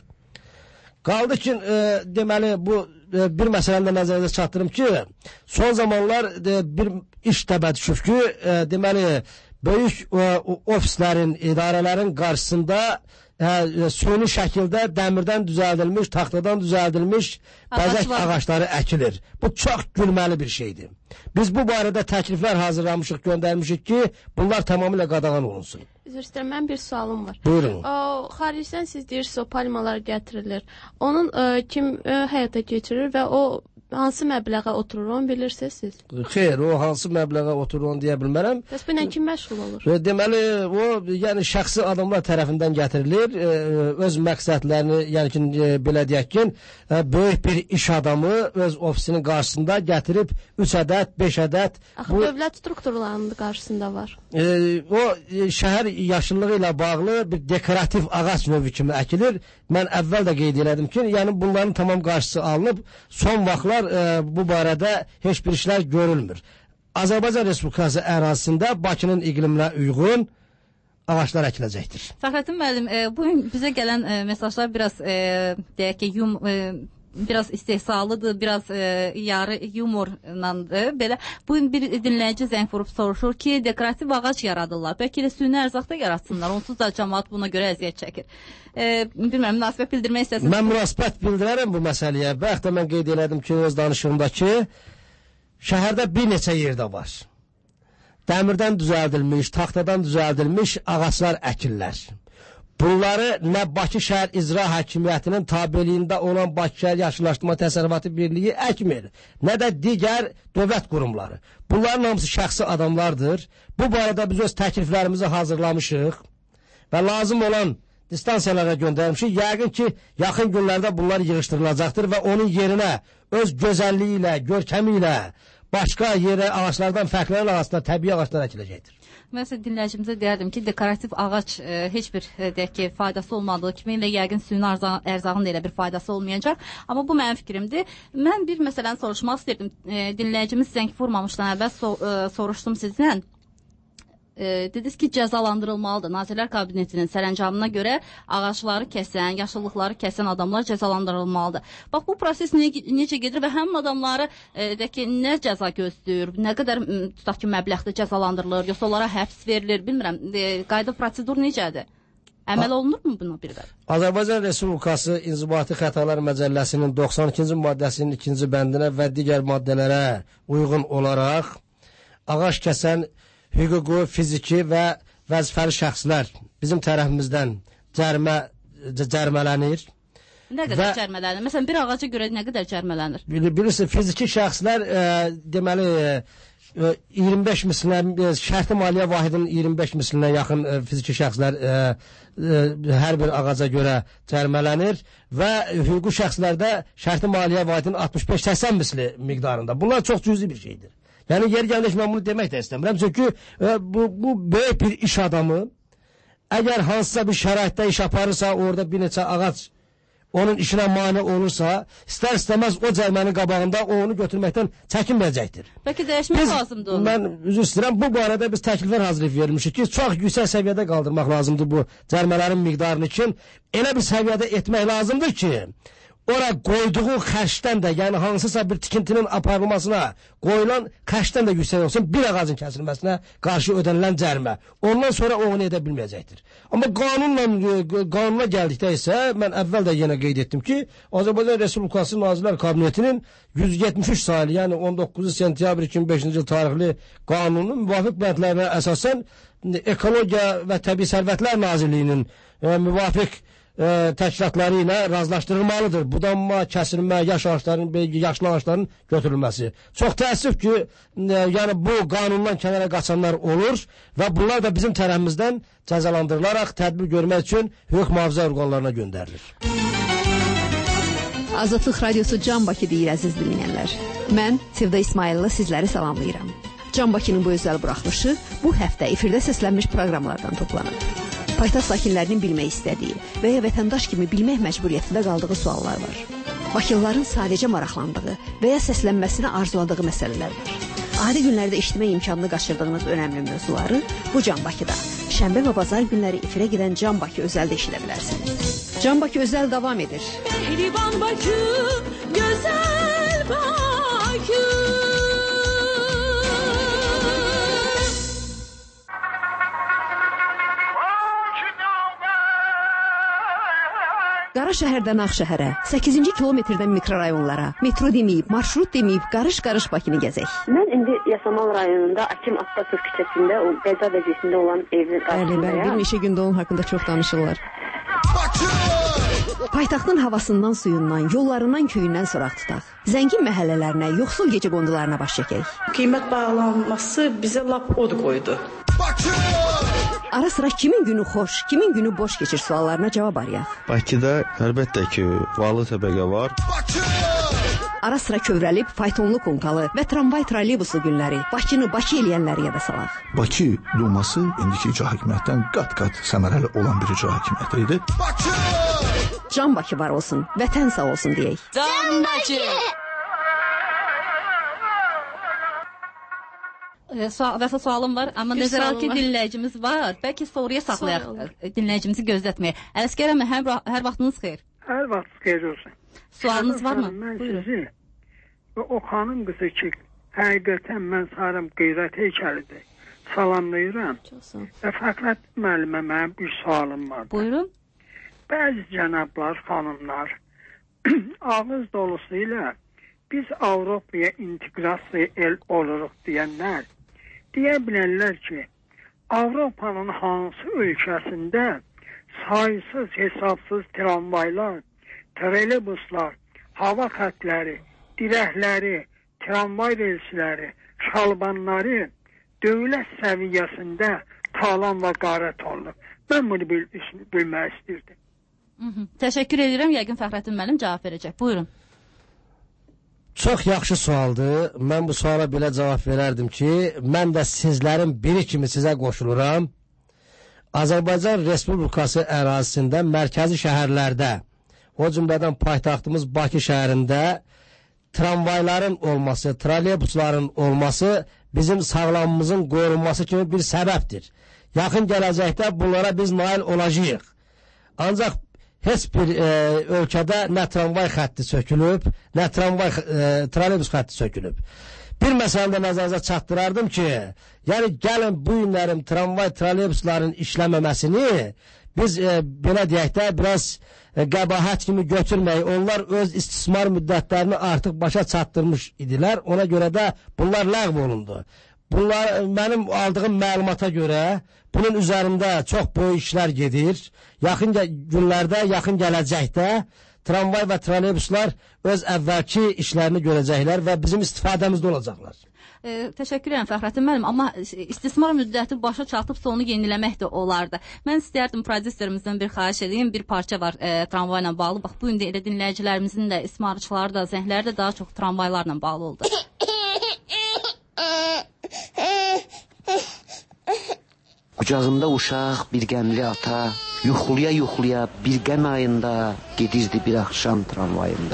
Qaldı ki, e, deməli, bu e, bir məsələni də nəzərdə çatdırım ki, son zamanlar e, bir iş təbə düşüb ki, e, deməli, böyük e, ofislərin, idarələrin qarşısında Hə, süni şəkildə dəmirdən düzəldilmiş, taxtadan düzəldilmiş bəzək ağacları əkilir. Bu çox gülməli bir şeydir. Biz bu barədə təkliflər hazırlamışıq, göndərmişik ki, bunlar tamamilə qadağan olunsun. Üzr istəyirəm, mən bir sualım var. Buyurun. O, xaricdən siz deyirsiniz, o palmalar gətirilir. Onun ə, kim ə, həyata keçirir və o hansı məbləğə oturur, onu bilirsiniz siz? Xeyr, o hansı məbləğə oturur, onu deyə bilmərəm. Bəs bu ilə kim məşğul olur? Deməli, o, yəni şəxsi adamlar tərəfindən gətirilir, öz məqsədlərini, yəni ki, belə deyək ki, böyük bir iş adamı öz ofisinin qarşısında gətirib üç ədəd, beş ədəd. Axı, bu, dövlət strukturlarının qarşısında var. E, o, şəhər yaşıllığı ilə bağlı bir dekorativ ağac növü kimi əkilir. Mən əvvəl də qeyd elədim ki, yəni bunların tamam qarşısı alınıb, son vaxtlar e, bu barədə heç bir işlər görülmür. Azərbaycan Respublikası ərazisində Bakının iqliminə uyğun ağaçlar əkiləcəkdir. Fəxrəddin müəllim, e, bugün bizə gələn e, mesajlar biraz e, deyək ki, yum e, biraz istehsalıdır, biraz e, yarı yumorlandır. Belə bugün bir dinləyici zəng vurub soruşur ki, dekorativ ağac yaradırlar. Bəlkə də süni ərzaq da yaratsınlar. Onsuz da cəmaət buna görə əziyyət çəkir. E, bilmirəm, münasibət bildirmək istəsiniz. Mən münasibət bildirərəm bu məsələyə. Bəlkə də mən qeyd elədim ki, öz danışığımda ki, şəhərdə bir neçə yerdə var. Dəmirdən düzəldilmiş, taxtadan düzəldilmiş ağaclar əkirlər. Bunları nə Bakı şəhər icra hakimiyyətinin tabeliyində olan Bakı şəhər yaşıllaşdırma təsərrüfatı birliyi əkmir, nə də digər dövlət qurumları. Bunların hamısı şəxsi adamlardır. Bu barədə biz öz təkliflərimizi hazırlamışıq və lazım olan distansiyalara göndərmişik. Yəqin ki, yaxın günlərdə bunlar yığışdırılacaqdır və onun yerinə öz gözəlliyi ilə, görkəmi ilə başqa yerə ağaçlardan fərqlənən ağaçlar, təbii ağaçlar əkiləcəkdir. Mən sizə dinləyicimizə deyərdim ki, dekorativ ağac e, heç bir e, deyək ki, faydası olmadığı kimi ilə yəqin süni ərzağın da elə bir faydası olmayacaq. Amma bu mənim fikrimdir. Mən bir məsələni soruşmaq istəyirdim. E, dinləyicimiz zəng vurmamışdan əvvəl so e, soruşdum sizdən. E, dediniz ki, cəzalandırılmalıdır. Nazirlər Kabinetinin sərəncamına görə ağacları kəsən, yaşıllıqları kəsən adamlar cəzalandırılmalıdır. Bax, bu proses ne necə gedir və həmin adamları e, də ki, nə cəza gözləyir, nə qədər tutaq ki, məbləğdə cəzalandırılır, yoxsa onlara həbs verilir, bilmirəm, e, qayda prosedur necədir? Əməl olunur mu buna bir qədər? Azərbaycan Respublikası İnzibati Xətalar Məcəlləsinin doxsan ikinci maddəsinin ikinci bəndinə və digər maddələrə uyğun olaraq ağac kəsən hüquqi, fiziki və vəzifəli şəxslər bizim tərəfimizdən cərimə, cərimələnir. Nə qədər və, cərimələnir? Məsələn, bir ağaca görə nə qədər cərimələnir? Bilirsiniz, fiziki şəxslər e, deməli e, iyirmi beş mislinə, e, şərti maliyyə vahidinin iyirmi beş mislinə yaxın e, fiziki şəxslər e, e, hər bir ağaca görə cərimələnir və hüquqi şəxslərdə şərti maliyyə vahidinin altmış beş səksən misli miqdarında. Bunlar çox cüzi bir şeydir. Yəni, yer gəlmiş, mən bunu demək də istəmirəm. Çünki e, bu, bu böyük bir iş adamı əgər hansısa bir şəraitdə iş aparırsa, orada bir neçə ağac onun işinə mane olursa, istər-istəməz o cərimənin qabağında o onu götürməkdən çəkinməyəcəkdir. Bəlkə dəyişmək biz, lazımdır onu. Mən üzr istəyirəm, bu barədə biz təkliflər hazırlayıb vermişik ki, çox yüksək səviyyədə qaldırmaq lazımdır bu cərimələrin miqdarını ki, elə bir səviyyədə etmək lazımdır ki, ora qoyduğu xərcdən də, yəni hansısa bir tikintinin aparılmasına qoyulan xərcdən də yüksək olsun, bir ağacın kəsilməsinə qarşı ödənilən cərimə. Ondan sonra o onu edə bilməyəcəkdir. Amma qanunla, qanuna gəldikdə isə, mən əvvəl də yenə qeyd etdim ki, Azərbaycan Respublikası Nazirlər Kabinetinin yüz yetmiş üç sayılı, yəni on doqquz sentyabr iki min beşinci il tarixli qanunun müvafiq bəndlərinə əsasən Ekologiya və Təbii Sərvətlər Nazirliyinin e, müvafiq E, təşkilatları ilə razılaşdırılmalıdır. Budanma, kəsilmə, yaş ağaçların, yaşlı ağaçların götürülməsi. Çox təəssüf ki, e, yəni bu qanundan kənara qaçanlar olur və bunlar da bizim tərəfimizdən cəzalandırılaraq tədbir görmək üçün hüquq mühafizə orqanlarına göndərilir. Azadlıq Radiosu Can Bakı deyir, əziz dinləyənlər. Mən Sevda İsmailova sizləri salamlayıram. Can Bakının bu özəl buraxılışı bu həftə efirdə səslənmiş proqramlardan toplanıb. Paytaxt sakinlərinin bilmək istədiyi və ya vətəndaş kimi bilmək məcburiyyətində qaldığı suallar var. Bakılıların sadəcə maraqlandığı və ya səslənməsini arzuladığı məsələlər var. Adi günlərdə eşitmək imkanını qaçırdığınız önəmli mövzuları bu Can Bakıda, şənbə və bazar günləri efirə gedən Can Bakı özəldə eşidə bilərsiniz. Can Bakı özəl davam edir. Pehlivan Bakı, gözəl Bakı. Qara şəhərdən Ağşəhərə, səkkizinci kilometrdən mikrorayonlara, metro deməyib, marşrut deməyib, qarış-qarış Bakını gəzək. Mən indi Yasamal rayonunda Akim Attatürk küçəsində, o Qəza vəziyyətində olan evin qarşısındayam. Bəli, bəli, bir neçə gündə onun haqqında çox danışırlar. Paytaxtın havasından, suyundan, yollarından, köyündən soraq tutaq. Zəngin məhəllələrinə, yoxsul gecə qondularına baş çəkək. Qiymət bağlanması bizə lap od qoydu. Ara sıra kimin günü xoş, kimin günü boş keçir suallarına cavab arayaq. Bakıda əlbəttə ki, varlı təbəqə var. Ara sıra kövrəlib, faytonlu konkalı və tramvay trolleybusu günləri Bakını Bakı eləyənləri yada salaq. Bakı Duması indiki icra hakimiyyətdən qat-qat səmərəli olan bir icra hakimiyyəti idi. Can Bakı var olsun, vətən sağ olsun deyək. Can Bakı! Vəfa sualım var, amma nəzərə ki dinləyicimiz var. Bəlkə soruya saxlayaq dinləyicimizi gözlətməyə. Ələskərəm, hər, hər vaxtınız xeyir. Hər vaxt xeyir olsun. Sualınız var mı? Mən sizi və o xanım qızı ki, həqiqətən mən sarım qeyrət heykəlidir. Salamlayıram. Və Fəxrət müəllimə mənim bir sualım var. Buyurun. Bəzi cənablar, xanımlar ağız dolusu ilə biz Avropaya inteqrasiya el oluruq deyənlər deyə bilərlər ki, Avropanın hansı ölkəsində sayısız, hesabsız tramvaylar, trolleybuslar, hava xətləri, dirəkləri, tramvay relsləri, şalbanları dövlət səviyyəsində talan və qarət olunur. Mən bunu bil bilmək istirdim. Hı -hı. Təşəkkür edirəm. Yəqin Fəxrəddin müəllim cavab verəcək. Buyurun. Çox yaxşı sualdır. Mən bu suala belə cavab verərdim ki, mən də sizlərin biri kimi sizə qoşuluram. Azərbaycan Respublikası ərazisində, mərkəzi şəhərlərdə, o cümlədən paytaxtımız Bakı şəhərində tramvayların olması, trolleybusların olması bizim sağlamlığımızın qorunması kimi bir səbəbdir. Yaxın gələcəkdə bunlara biz nail olacağıq. Ancaq heç bir e, ölkədə nə tramvay xətti sökülüb, nə tramvay e, trolleybus xətti sökülüb. Bir məsələni də nəzərinizə çatdırardım ki, yəni gəlin bu günlərin tramvay, trolleybusların işləməməsini biz e, belə deyək də biraz e, qəbahət kimi götürməyik. Onlar öz istismar müddətlərini artıq başa çatdırmış idilər. Ona görə də bunlar ləğv olundu. Bunlar mənim aldığım məlumata görə bunun üzərində çox böyük işlər gedir. Yaxın günlərdə, yaxın gələcəkdə tramvay və trolleybuslar öz əvvəlki işlərini görəcəklər və bizim istifadəmizdə olacaqlar. E, təşəkkür edirəm Fəxrəddin müəllim, amma istismar müddəti başa çatıbsa onu yeniləmək də olardı. Mən istərdim prodüserimizdən bir xahiş edeyim, bir parça var e, tramvayla bağlı. Bax bu gün də elə dinləyicilərimizin də, ismarçıları da, zəhləri də daha çox tramvaylarla bağlı oldu. Qucağında uşaq, bir qəmli ata, yuxuluya-yuxuluya bir qəm ayında gedirdi bir axşam tramvayında.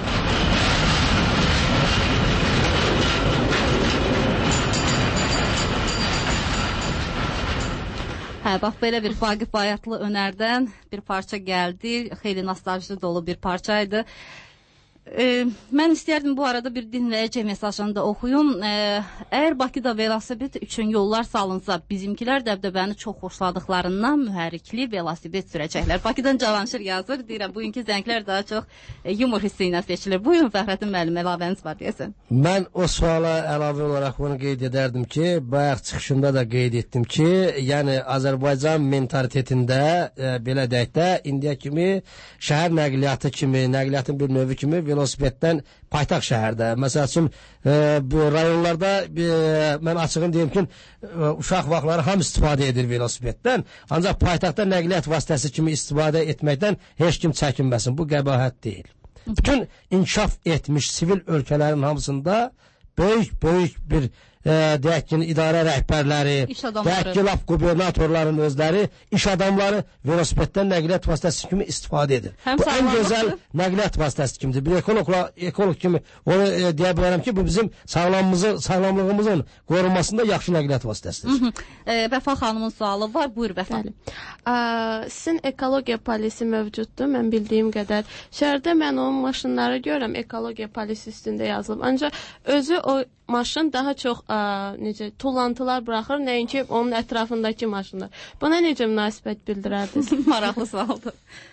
Hə, bax belə bir Vaqif Bayatlı Önərdən bir parça gəldi. Xeyli nostalji dolu bir parçaydı. E, mən istərdim bu arada bir dinləyici mesajını da oxuyum. E, əgər Bakıda velosiped üçün yollar salınsa, bizimkilər dəbdəbəni çox xoşladıqlarından mühərrikli velosiped sürəcəklər. Bakıdan Cavanşir yazır. Deyirəm, bugünkü zənglər daha çox e, yumor hissi ilə seçilir. Buyurun Fəxrəddin müəllim, əlavəniz var deyəsən. Mən o suala əlavə olaraq bunu qeyd edərdim ki, bayaq çıxışımda da qeyd etdim ki, yəni Azərbaycan mentalitetində e, belə deyək də, indiyə kimi şəhər nəqliyyatı kimi, nəqliyyatın bir növü kimi velosipeddən paytaxt şəhərdə, məsəl üçün e, rayonlarda e, mən açığın deyim ki, e, uşaq vaxtları ham istifadə edir velosipeddən, ancaq paytaxtda nəqliyyat vasitəsi kimi istifadə etməkdən heç kim çəkinməsin, bu qəbahət deyil. Bütün inkişaf etmiş sivil ölkələrin hamısında böyük-böyük bir e, deyək ki, idarə rəhbərləri, deyək ki, laf qubernatorların özləri, iş adamları velosipeddən nəqliyyat vasitəsi kimi istifadə edir. Həm bu ən gözəl nəqliyyat vasitəsi kimidir. Bir ekologla, ekolog kimi onu e, deyə bilərəm ki, bu bizim sağlamlığımızın, sağlamlığımızın qorunmasında yaxşı nəqliyyat vasitəsidir. E, Vəfa xanımın sualı var. Buyur Vəfa. Ə, sizin ekologiya polisi mövcuddur, mən bildiyim qədər. Şəhərdə mən onun maşınları görürəm, ekologiya polisi üstündə yazılıb. Ancaq özü o maşın daha çox ə, necə tullantılar buraxır, nəinki onun ətrafındakı maşınlar. Buna necə münasibət bildirərdiniz? Maraqlı sualdır.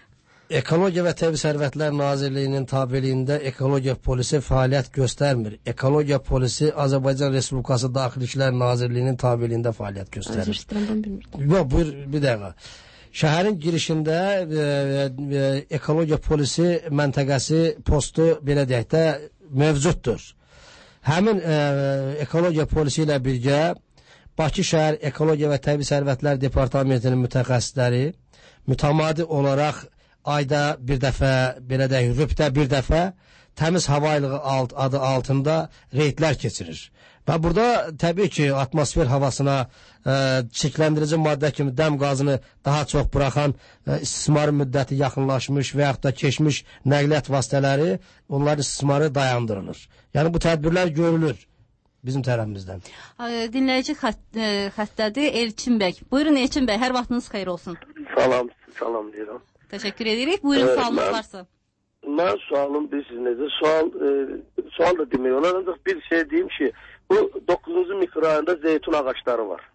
Ekologiya və Təbii Sərvətlər Nazirliyinin tabeliyində ekologiya polisi fəaliyyət göstərmir. Ekologiya polisi Azərbaycan Respublikası Daxili İşlər Nazirliyinin tabeliyində fəaliyyət göstərir. Yox, buyur, bir dəqiqə. Şəhərin girişində e, e, ekologiya polisi məntəqəsi, postu, belə deyək də, mövcuddur. Həmin e, ekologiya polisi ilə birgə Bakı şəhər Ekologiya və Təbii Sərvətlər Departamentinin mütəxəssisləri mütəmadi olaraq ayda bir dəfə, belə deyək, rübdə bir dəfə təmiz havaylığı alt, adı altında reydlər keçirir. Və burada təbii ki, atmosfer havasına e, çirkləndirici maddə kimi dəm qazını daha çox buraxan e, istismar müddəti yaxınlaşmış və yaxud da keçmiş nəqliyyat vasitələri, onların istismarı dayandırılır. Yəni bu tədbirlər görülür bizim tərəfimizdən. Dinləyici xət, e, xəttədir Elçin bəy. Buyurun Elçin bəy, hər vaxtınız xeyir olsun. Salam, salam deyirəm. Təşəkkür edirik. Buyurun, ee, sualınız mən, varsa. Mən sualım bilirsiniz necə? Sual, e, sual da demək olar. Ancaq bir şey deyim ki, bu doqquzuncu mikrorayonda zeytun ağaçları var.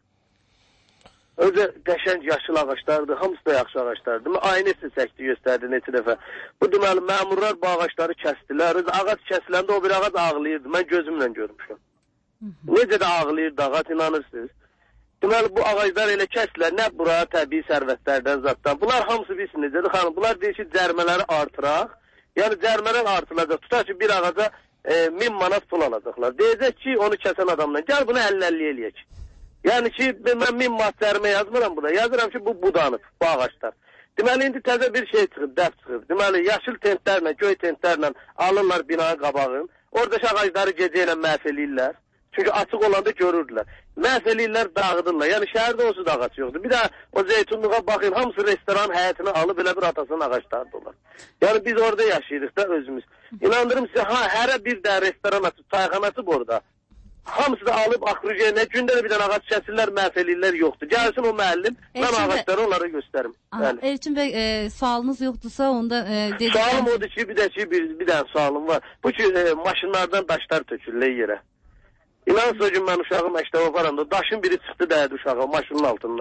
Öncə qəşəng yaşıl ağaçlardır, hamısı da yaxşı ağaçlardır. Aynı çəkdi, göstərdi neçə dəfə. Bu deməli, məmurlar bu ağaçları kəsdilər. Ağac kəsiləndə o bir ağac ağlayırdı. Mən gözümlə görmüşəm. Necə də ağlayırdı ağac, inanırsınız. Deməli, bu ağaclar elə kəsilər, nə bura təbii sərvətlərdən zatdan. Bunlar hamısı bilirsiniz, dedi xanım, bunlar deyir ki, cərmələri artıraq. Yəni, cərmələr artırılacaq. Tutar ki, bir ağaca e, min manat pul alacaqlar. Deyəcək ki, onu kəsən adamla, gəl bunu əlli əlli eləyək. Yəni ki, mən min manat cərmə yazmıram burada. Yazıram ki, bu budanıb, bu ağaçlar. Deməli, indi təzə bir şey çıxıb, dəf çıxıb. Deməli, yaşıl tentlərlə, göy tentlərlə alırlar binanın qabağın. Oradakı ağacları gecə ilə məhv eləyirlər. Çünki açıq olanda görürdülər. Məhv eləyirlər, dağıdırlar. Yəni şəhərdə onsuz da ağac yoxdur. Bir də o zeytunluğa baxın, hamısı restoran həyətini alıb elə bir atasının ağaclardılar. Yəni biz orada yaşayırıq da özümüz. İnandırım sizə, ha, hərə bir də restoran açıb, çayxana açıb orada. Hamısı da alıb akrujiyyə, gündə də bir dənə ağac kəsirlər, məhv eləyirlər, yoxdur. Gəlsin o müəllim, mən ağaçları onlara göstərim. Elçin bəy, e, sualınız yoxdursa, onda... E, sualım odur ki, bir də ki, bir, bir dənə sualım var. Bu ki, e, maşınlardan daşlar tökülür yerə. İnanın o gün mən uşağı məktəbə aparanda daşın biri çıxdı dəyədi uşağı maşının altından.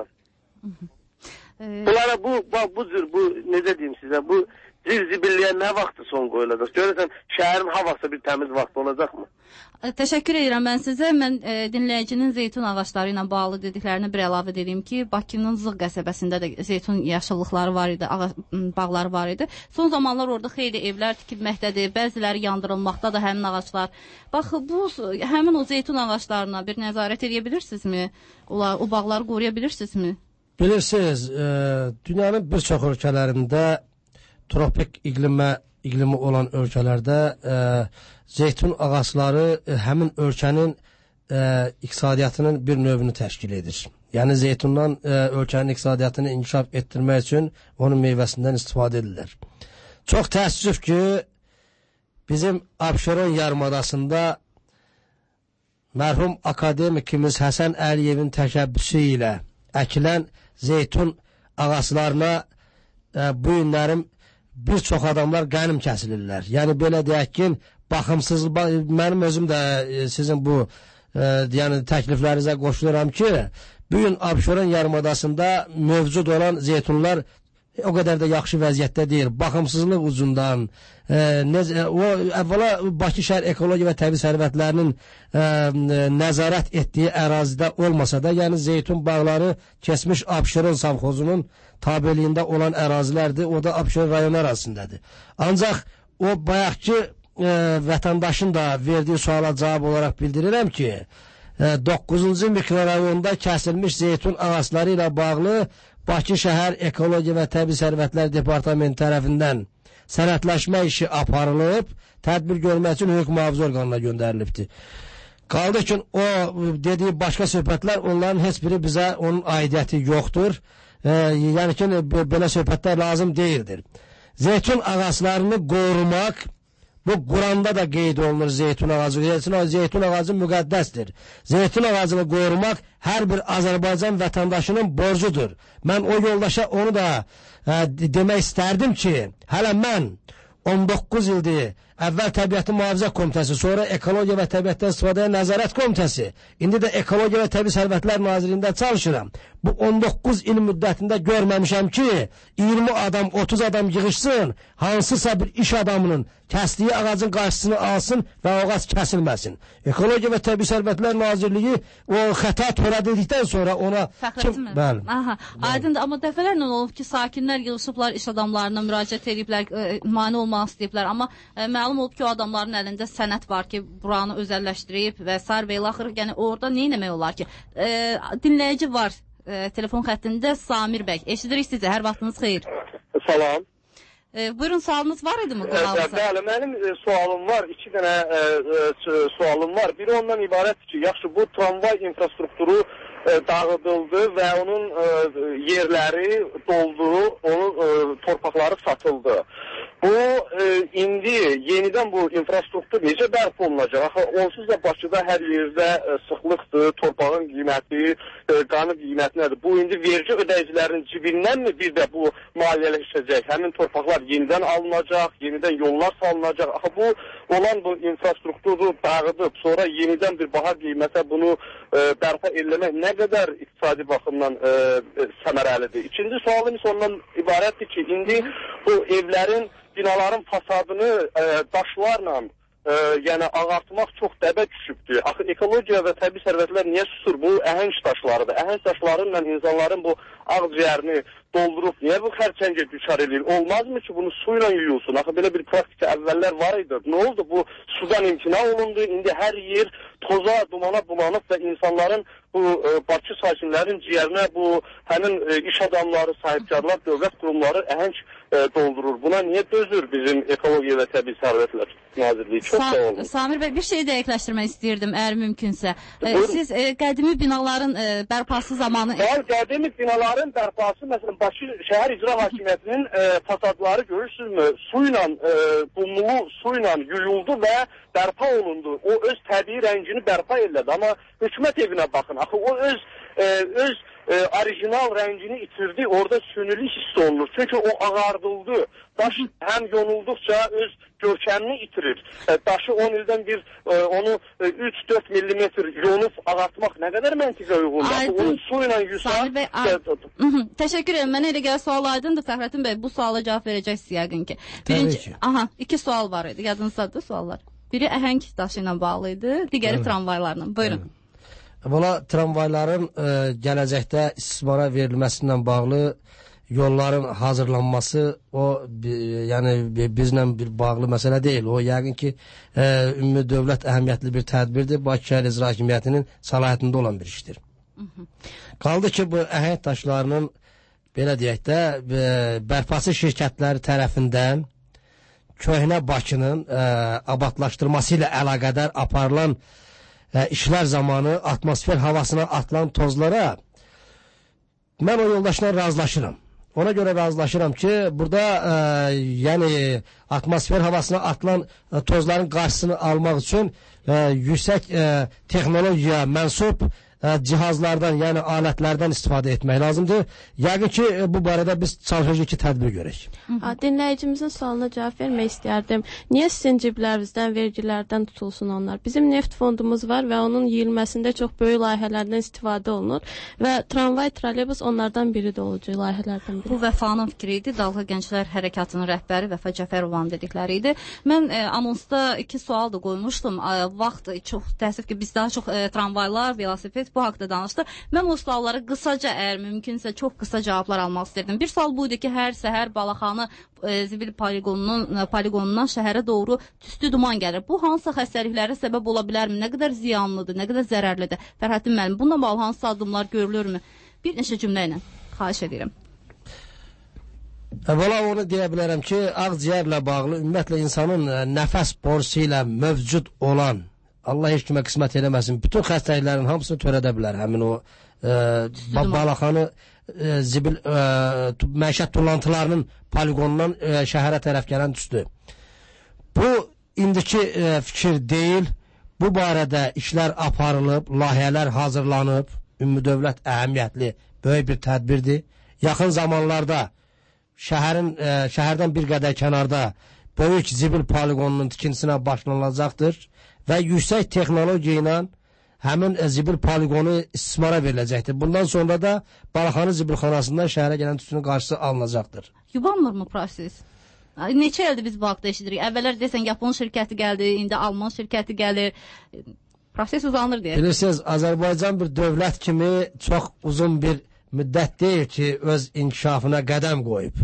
Bunlara bu, bu cür, bu necə deyim sizə, bu zirzibilliyə nə vaxtı son qoyulacaq? Görürsən, şəhərin havası bir təmiz vaxt olacaqmı? Təşəkkür edirəm mən sizə. Mən e, dinləyicinin zeytun ağaçları ilə bağlı dediklərini bir əlavə edeyim ki, Bakının Zığ qəsəbəsində də zeytun yaşıllıqları var idi, ağa, bağları var idi. Son zamanlar orada xeyli evlər tikilməkdədir, bəziləri yandırılmaqda da həmin ağaçlar. Bax, bu həmin o zeytun ağaçlarına bir nəzarət edə bilirsinizmi? Ola, o bağları qoruya bilirsinizmi? Bilirsiniz, e, dünyanın bir çox ölkələrində tropik iqlimə iqlimi olan ölkələrdə e, zeytun ağacları e, həmin ölkənin e, iqtisadiyyatının bir növünü təşkil edir. Yəni zeytundan e, ölkənin iqtisadiyyatını inkişaf etdirmək üçün onun meyvəsindən istifadə edirlər. Çox təəssüf ki, bizim Abşeron yarımadasında mərhum akademikimiz Həsən Əliyevin təşəbbüsü ilə əkilən zeytun ağaclarına e, bu günlərim bir çox adamlar qənim kəsilirlər. Yəni belə deyək ki, baxımsız, mənim özüm də e, sizin bu e, yəni təkliflərinizə qoşuluram ki, bugün Abşeron yarımadasında mövcud olan zeytunlar o qədər də yaxşı vəziyyətdə deyil. Baxımsızlıq ucundan, e, necə, o əvvəla Bakı şəhər Ekologiya və Təbii Sərvətlərinin e, nəzarət etdiyi ərazidə olmasa da, yəni zeytun bağları keçmiş Abşeron savxozunun tabeliyində olan ərazilərdir, o da Abşeron rayonu ərazisindədir. Ancaq o bayaqki e, vətəndaşın da verdiyi suala cavab olaraq bildirirəm ki, e, doqquzuncu mikrorayonda kəsilmiş zeytun ağacları ilə bağlı Bakı şəhər Ekologiya və Təbii Sərvətlər Departamenti tərəfindən sənədləşmə işi aparılıb, tədbir görmək üçün hüquq mühafizə orqanına göndərilibdir. Qaldı ki, o dediyi başqa söhbətlər, onların heç biri bizə onun aidiyyəti yoxdur. E, yəni ki, belə söhbətlər lazım deyildir. Zeytun ağaclarını qorumaq, bu Quranda da qeyd olunur zeytun ağacı. Zeytun ağacı müqəddəsdir. Zeytun ağacını qorumaq hər bir Azərbaycan vətəndaşının borcudur. Mən o yoldaşa onu da e, demək istərdim ki, hələ mən on doqquz ildir əvvəl Təbiətin Mühafizə Komitəsi, sonra Ekologiya və Təbiətdən İstifadəyə Nəzarət Komitəsi, indi də Ekologiya və Təbii Sərvətlər Nazirliyində çalışıram. Bu on doqquz il müddətində görməmişəm ki, iyirmi adam, otuz adam yığışsın, hansısa bir iş adamının kəsdiyi ağacın qarşısını alsın və o ağac kəsilməsin. Ekologiya və Təbii Sərvətlər Nazirliyi o xəta törədildikdən sonra ona... Fəxrəddin bəli. Aha, aydındır, amma dəfələrlə olub ki, sakinlər yığışıblar, iş adamlarına müraciət ediblər, e, mane olmaq istəyiblər, amma e, məlum olub ki, o adamların əlində sənət var ki, buranı özəlləşdirib və sar və ilaxır, yəni orada nə eləmək olar ki? E, dinləyici var e, telefon xəttində Samir bəy. Eşidirik sizi, hər vaxtınız xeyir. Salam. E, buyurun, sualınız var idi mi qonağımıza? Bəli, mənim e, sualım var, iki dənə e, e, sualım var. Biri ondan ibarətdir ki, yaxşı bu tramvay infrastrukturu e, dağıdıldı və onun e, yerləri doldu, onun e, torpaqları satıldı. Bu e, indi yenidən bu infrastruktur necə bərpa olunacaq? Axı onsuz da Bakıda hər yerdə e, sıxlıqdır, torpağın qiyməti, e, qanı qiyməti nədir? Bu indi vergi ödəyicilərin cibindənmi bir də bu maliyyələşəcək? Həmin torpaqlar yenidən alınacaq, yenidən yollar salınacaq. Axı bu olan bu infrastrukturu dağıdıb, sonra yenidən bir baha qiymətə bunu e, bərpa eləmək nə qədər iqtisadi baxımdan e, e, səmərəlidir? İkinci sualım isə ondan ibarətdir ki, indi bu evlərin, binaların fasadını e, daşlarla e, yəni ağartmaq çox dəbə düşübdür. Axı ekologiya və təbii sərvətlər niyə susur? Bu əhəng daşlarıdır. Əhəng daşlarıyla insanların bu ağciyərini doldurub, niyə bu xərçəngə düşər edir? Olmazmı ki, bunu suyla yuyulsun? Axı belə bir praktika əvvəllər var idi. Nə oldu? Bu sudan imtina olundu. İndi hər yer toza, dumana bulanıb və insanların bu e, Bakı sakinlərin ciyərinə bu həmin e, iş adamları, sahibkarlar, dövlət qurumları əhəng e, doldurur. Buna niyə dözür bizim Ekologiya və Təbii Sərvətlər Nazirliyi? Çox Sa sağ olun. Samir bəy, bir şey dəqiqləşdirmək istəyirdim, əgər mümkünsə. E, siz e, qədimi binaların e, bərpası zamanı... Bəli, qədimi binaların bərpası, məsələn, Bakı Şəhər İcra Hakimiyyətinin e, fasadları görürsünüzmü? Suyla, e, qumlu suyla yuyuldu və bərpa olundu. O öz təbii rəngini bərpa elədi. Amma hökumət evinə baxın. Axı o öz e, öz e, orijinal rəngini itirdi. Orada sünürlük hiss olunur. Çünki o ağardıldı. Daş həm yonulduqca öz görkəmini itirir. E, daşı on ildən bir e, onu e, üç dörd millimetr yonub ağartmaq nə qədər məntiqə uyğundur. Onu suyla yusa... Təşəkkür ederim. Mənə elə gələ sual aydındır. Fəxrəddin bəy, bu suala cavab verəcəksiniz yəqin ki. Birinci, ki. Aha, iki sual var idi. Yadınızdadır suallar. Biri əhəng daşı ilə bağlı idi, digəri tramvaylarla. Buyurun. Valla tramvayların e, gələcəkdə istismara verilməsi ilə bağlı yolların hazırlanması o e, yəni bizlə bir bağlı məsələ deyil. O yəqin ki e, ümumi dövlət əhəmiyyətli bir tədbirdir. Bakı Şəhər İcra Hakimiyyətinin səlahiyyətində olan bir işdir. Hı -hı. Qaldı ki bu əhəng daşlarının belə deyək də e, bərpası şirkətləri tərəfindən köhnə Bakının e, abadlaşdırması ilə əlaqədar aparılan e, işlər zamanı atmosfer havasına atılan tozlara mən o yoldaşla razılaşıram. Ona görə razılaşıram ki, burada e, yəni atmosfer havasına atılan e, tozların qarşısını almaq üçün e, yüksək e, texnologiya mənsub e, cihazlardan, yəni alətlərdən istifadə etmək lazımdır. Yəqin ki, e, bu barədə biz çalışacağıq ki, tədbir görək. Dinləyicimizin sualına cavab vermək istərdim. Niyə sizin ciblərinizdən, vergilərdən tutulsun onlar? Bizim neft fondumuz var və onun yiyilməsində çox böyük layihələrdən istifadə olunur və tramvay, trolleybus onlardan biridir olucu layihələrdən biri. Bu Vəfanın fikri idi. Dalğa Gənclər Hərəkatının rəhbəri Vəfa Cəfərovanın dedikləri idi. Mən e, anonsda iki sual da qoymuşdum. E, vaxt çox təəssüf ki, biz daha çox e, tramvaylar, velosiped bu haqda danışdıq. Mən o suallara qısaca, əgər mümkünsə çox qısa cavablar almaq istərdim. Bir sual buydu ki, hər səhər Balaxanı e, zibil poligonunun, poligonundan şəhərə doğru tüstü duman gəlir. Bu hansısa xəstəliklərə səbəb ola bilərmi? Nə qədər ziyanlıdır, nə qədər zərərlidir? Fərhəddin müəllim, bununla bağlı hansı addımlar görülürmü? Bir neçə cümlə ilə xahiş edirəm. Valla onu deyə bilərəm ki, ağciyərlə bağlı ümumiyyətlə insanın nəfəs borusu ilə mövcud olan, Allah heç kimə qismət eləməsin, bütün xəstəliklərin hamısını törədə bilər. Həmin o e, Balaxanı e, zibil e, məişət tullantılarının poligonundan e, şəhərə tərəf gələn tüstü. Bu indiki e, fikir deyil. Bu barədə işlər aparılıb, layihələr hazırlanıb, ümumi dövlət əhəmiyyətli böyük bir tədbirdir. Yaxın zamanlarda şəhərin, e, şəhərdən bir qədər kənarda böyük zibil poligonunun tikintisinə başlanılacaqdır və yüksək texnologiya ilə həmin zibil poligonu istismara veriləcəkdir. Bundan sonra da Balaxanı zibilxanasından şəhərə gələn tütünün qarşısı alınacaqdır. Yubanmır mı proses? Neçə ildir biz bu haqda eşidirik? Əvvəllər desən Yapon şirkəti gəldi, indi Alman şirkəti gəlir. Proses uzanır deyə. Bilirsiniz, Azərbaycan bir dövlət kimi çox uzun bir müddət deyil ki, öz inkişafına qədəm qoyub.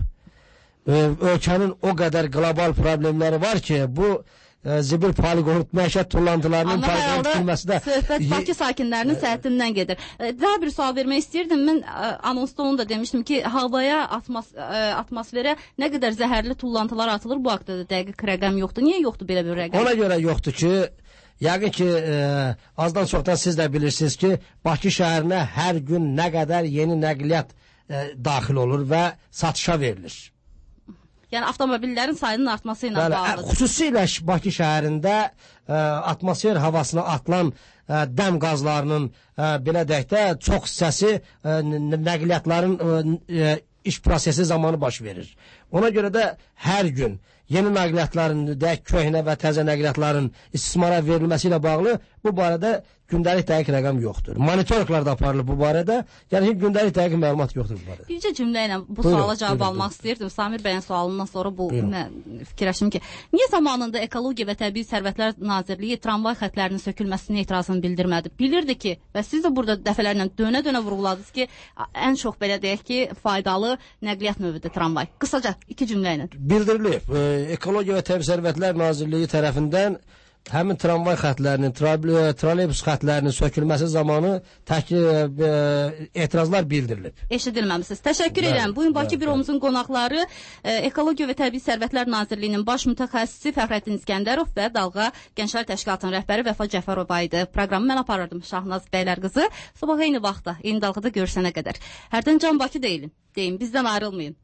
Ölkənin o qədər qlobal problemləri var ki, bu e, zibil poligonu məişət tullantılarının poligonu tikilməsi də... Söhbət Bakı sakinlərinin səhhətindən gedir. Daha bir sual vermək istəyirdim. Mən anonsda onu da demişdim ki, havaya, atmos atmosferə nə qədər zəhərli tullantılar atılır, bu haqda da dəqiq rəqəm yoxdur. Niyə yoxdur belə bir rəqəm? Ona görə yoxdur ki, yəqin ki, e, azdan çoxdan siz də bilirsiniz ki, Bakı şəhərinə hər gün nə qədər yeni nəqliyyat e, daxil olur və satışa verilir. Yəni avtomobillərin sayının artması ilə Bəli, bağlıdır. Xüsusilə Bakı şəhərində e, atmosfer havasına atılan e, dəm qazlarının e, belə deyək də çox hissəsi e, nəqliyyatların e, iş prosesi zamanı baş verir. Ona görə də hər gün yeni nəqliyyatların, deyək, köhnə və təzə nəqliyyatların istismara verilməsi ilə bağlı bu barədə gündəlik dəqiq rəqəm yoxdur. Monitorinqlər də aparılır bu barədə. Yəni gündəlik dəqiq məlumat yoxdur bu barədə. Bircə cümlə ilə bu buyurun, suala cavab buyurun, almaq buyurun. istəyirdim. Samir bəyin sualından sonra bu fikirləşdim ki, niyə zamanında Ekologiya və Təbii Sərvətlər Nazirliyi tramvay xətlərinin sökülməsinin etirazını bildirmədi? Bilirdi ki, və siz də burada dəfələrlə dönə-dönə vurğuladınız ki, ən çox belə deyək ki, faydalı nəqliyyat növüdür tramvay. Qısaca iki cümlə ilə. Bildirilib. Ekologiya və Təbii Sərvətlər Nazirliyi tərəfindən həmin tramvay xətlərinin, trolleybus xətlərinin sökülməsi zamanı tək e, etirazlar bildirilib. Eşidilməmisiniz. Təşəkkür edirəm. Bugün Bakı büromuzun qonaqları e, Ekologiya və Təbii Sərvətlər Nazirliyinin baş mütəxəssisi Fəxrəddin İskəndərov və Dalğa Gənclər Təşkilatının rəhbəri Vəfa Cəfərova idi. Proqramı mən aparırdım, Şahnaz bəylər qızı. Sabah eyni vaxtda, eyni dalğada görüşənə qədər. Hərdən Can Bakı deyilin. Deyin, bizdən ayrılmayın.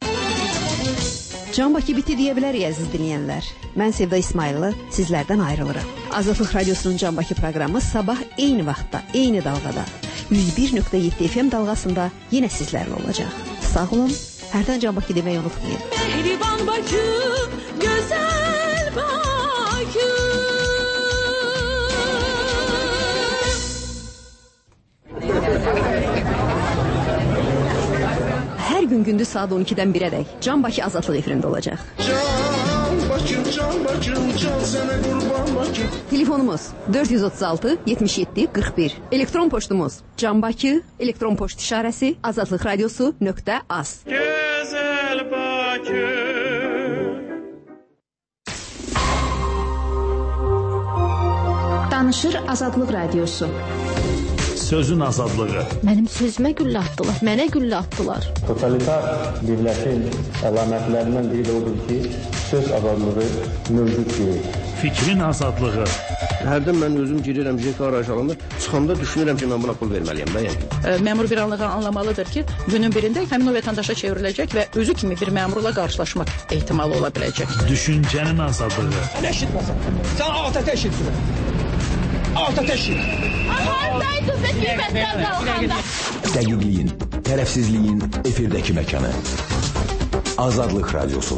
Can Bakı biti deyə bilərik, əziz dinləyənlər. Mən Sevda İsmayıllı sizlərdən ayrılıram. Azadlıq Radiosunun Can Bakı proqramı sabah eyni vaxtda, eyni dalğada yüz bir nöqtə yeddi F M dalğasında yenə sizlərlə olacaq. Sağ olun, hərdən Can Bakı deməyi unutmayın. Mehriban Bakı, gözəl Bakı. Hər gün gündüz saat on ikidən birədək Can Bakı Azadlıq efirində olacaq. Can Bakım, Can Bakım, can sənə qurban Bakım. Telefonumuz dörd yüz otuz altı yetmiş yeddi qırx bir. Elektron poçtumuz Can Bakı, elektron poçt işarəsi azadlıq radiosu nöqtə az. Gözəl Bakı. Danışır Azadlıq Radiosu. Sözün azadlığı. Mənim sözümə güllə atdılar, mənə güllə atdılar. Totalitar dövlətin əlamətlərindən biri də odur ki, söz azadlığı mövcud deyil. Fikrin azadlığı. Hərdən mən özüm girirəm J K arayış alanda, çıxanda düşünürəm ki, mən buna pul verməliyəm da yəni. Məmur bir anlığa anlamalıdır ki, günün birində həmin o vətəndaşa çevriləcək və özü kimi bir məmurla qarşılaşmaq ehtimalı ola biləcək. Düşüncənin azadlığı. Nə eşitməsən? Sən ATƏT eşitsin. ATƏT eşit. Hardaydınız qiymətdən qalxanda? Dəqiqliyin, tərəfsizliyin efirdəki məkanı. Azadlıq Radiosu.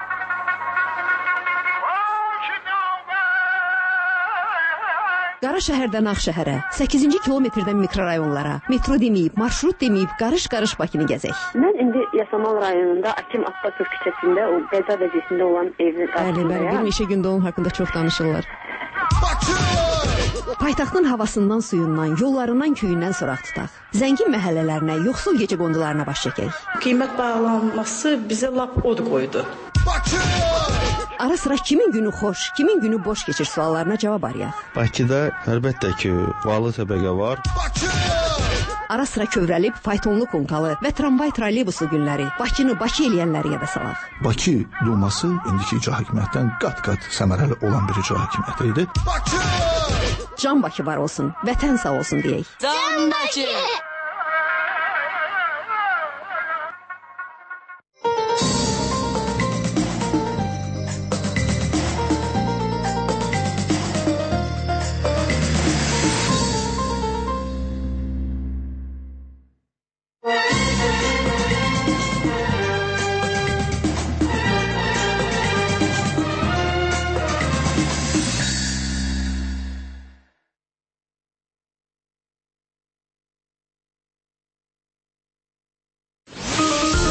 Qara şəhərdən Ağşəhərə, səkkizinci kilometrdən mikrorayonlara, metro deməyib, marşrut deməyib, qarış-qarış Bakını gəzək. Mən indi Yasamal rayonunda Akim Abbasov küçəsində o qəza vəziyyətində olan evin qarşısındayam. Bəli, bəli, bir neçə gündə onun haqqında çox danışırlar. Paytaxtın havasından, suyundan, yollarından, köyündən soraq tutaq. Zəngin məhəllələrinə, yoxsul gecə qondularına baş çəkək. Qiymət bağlanması bizə lap od qoydu. Ara sıra kimin günü xoş, kimin günü boş keçir suallarına cavab arayaq. Bakıda əlbəttə ki, varlı təbəqə var. Ara sıra kövrəlib faytonlu konkalı və tramvay trolleybuslu günləri, Bakını Bakı eləyənləri yada salaq. Bakı Duması indiki icra hakimiyyətdən qat-qat səmərəli olan bir icra hakimiyyəti idi. Can Bakı var olsun, vətən sağ olsun deyək. Can Bakı!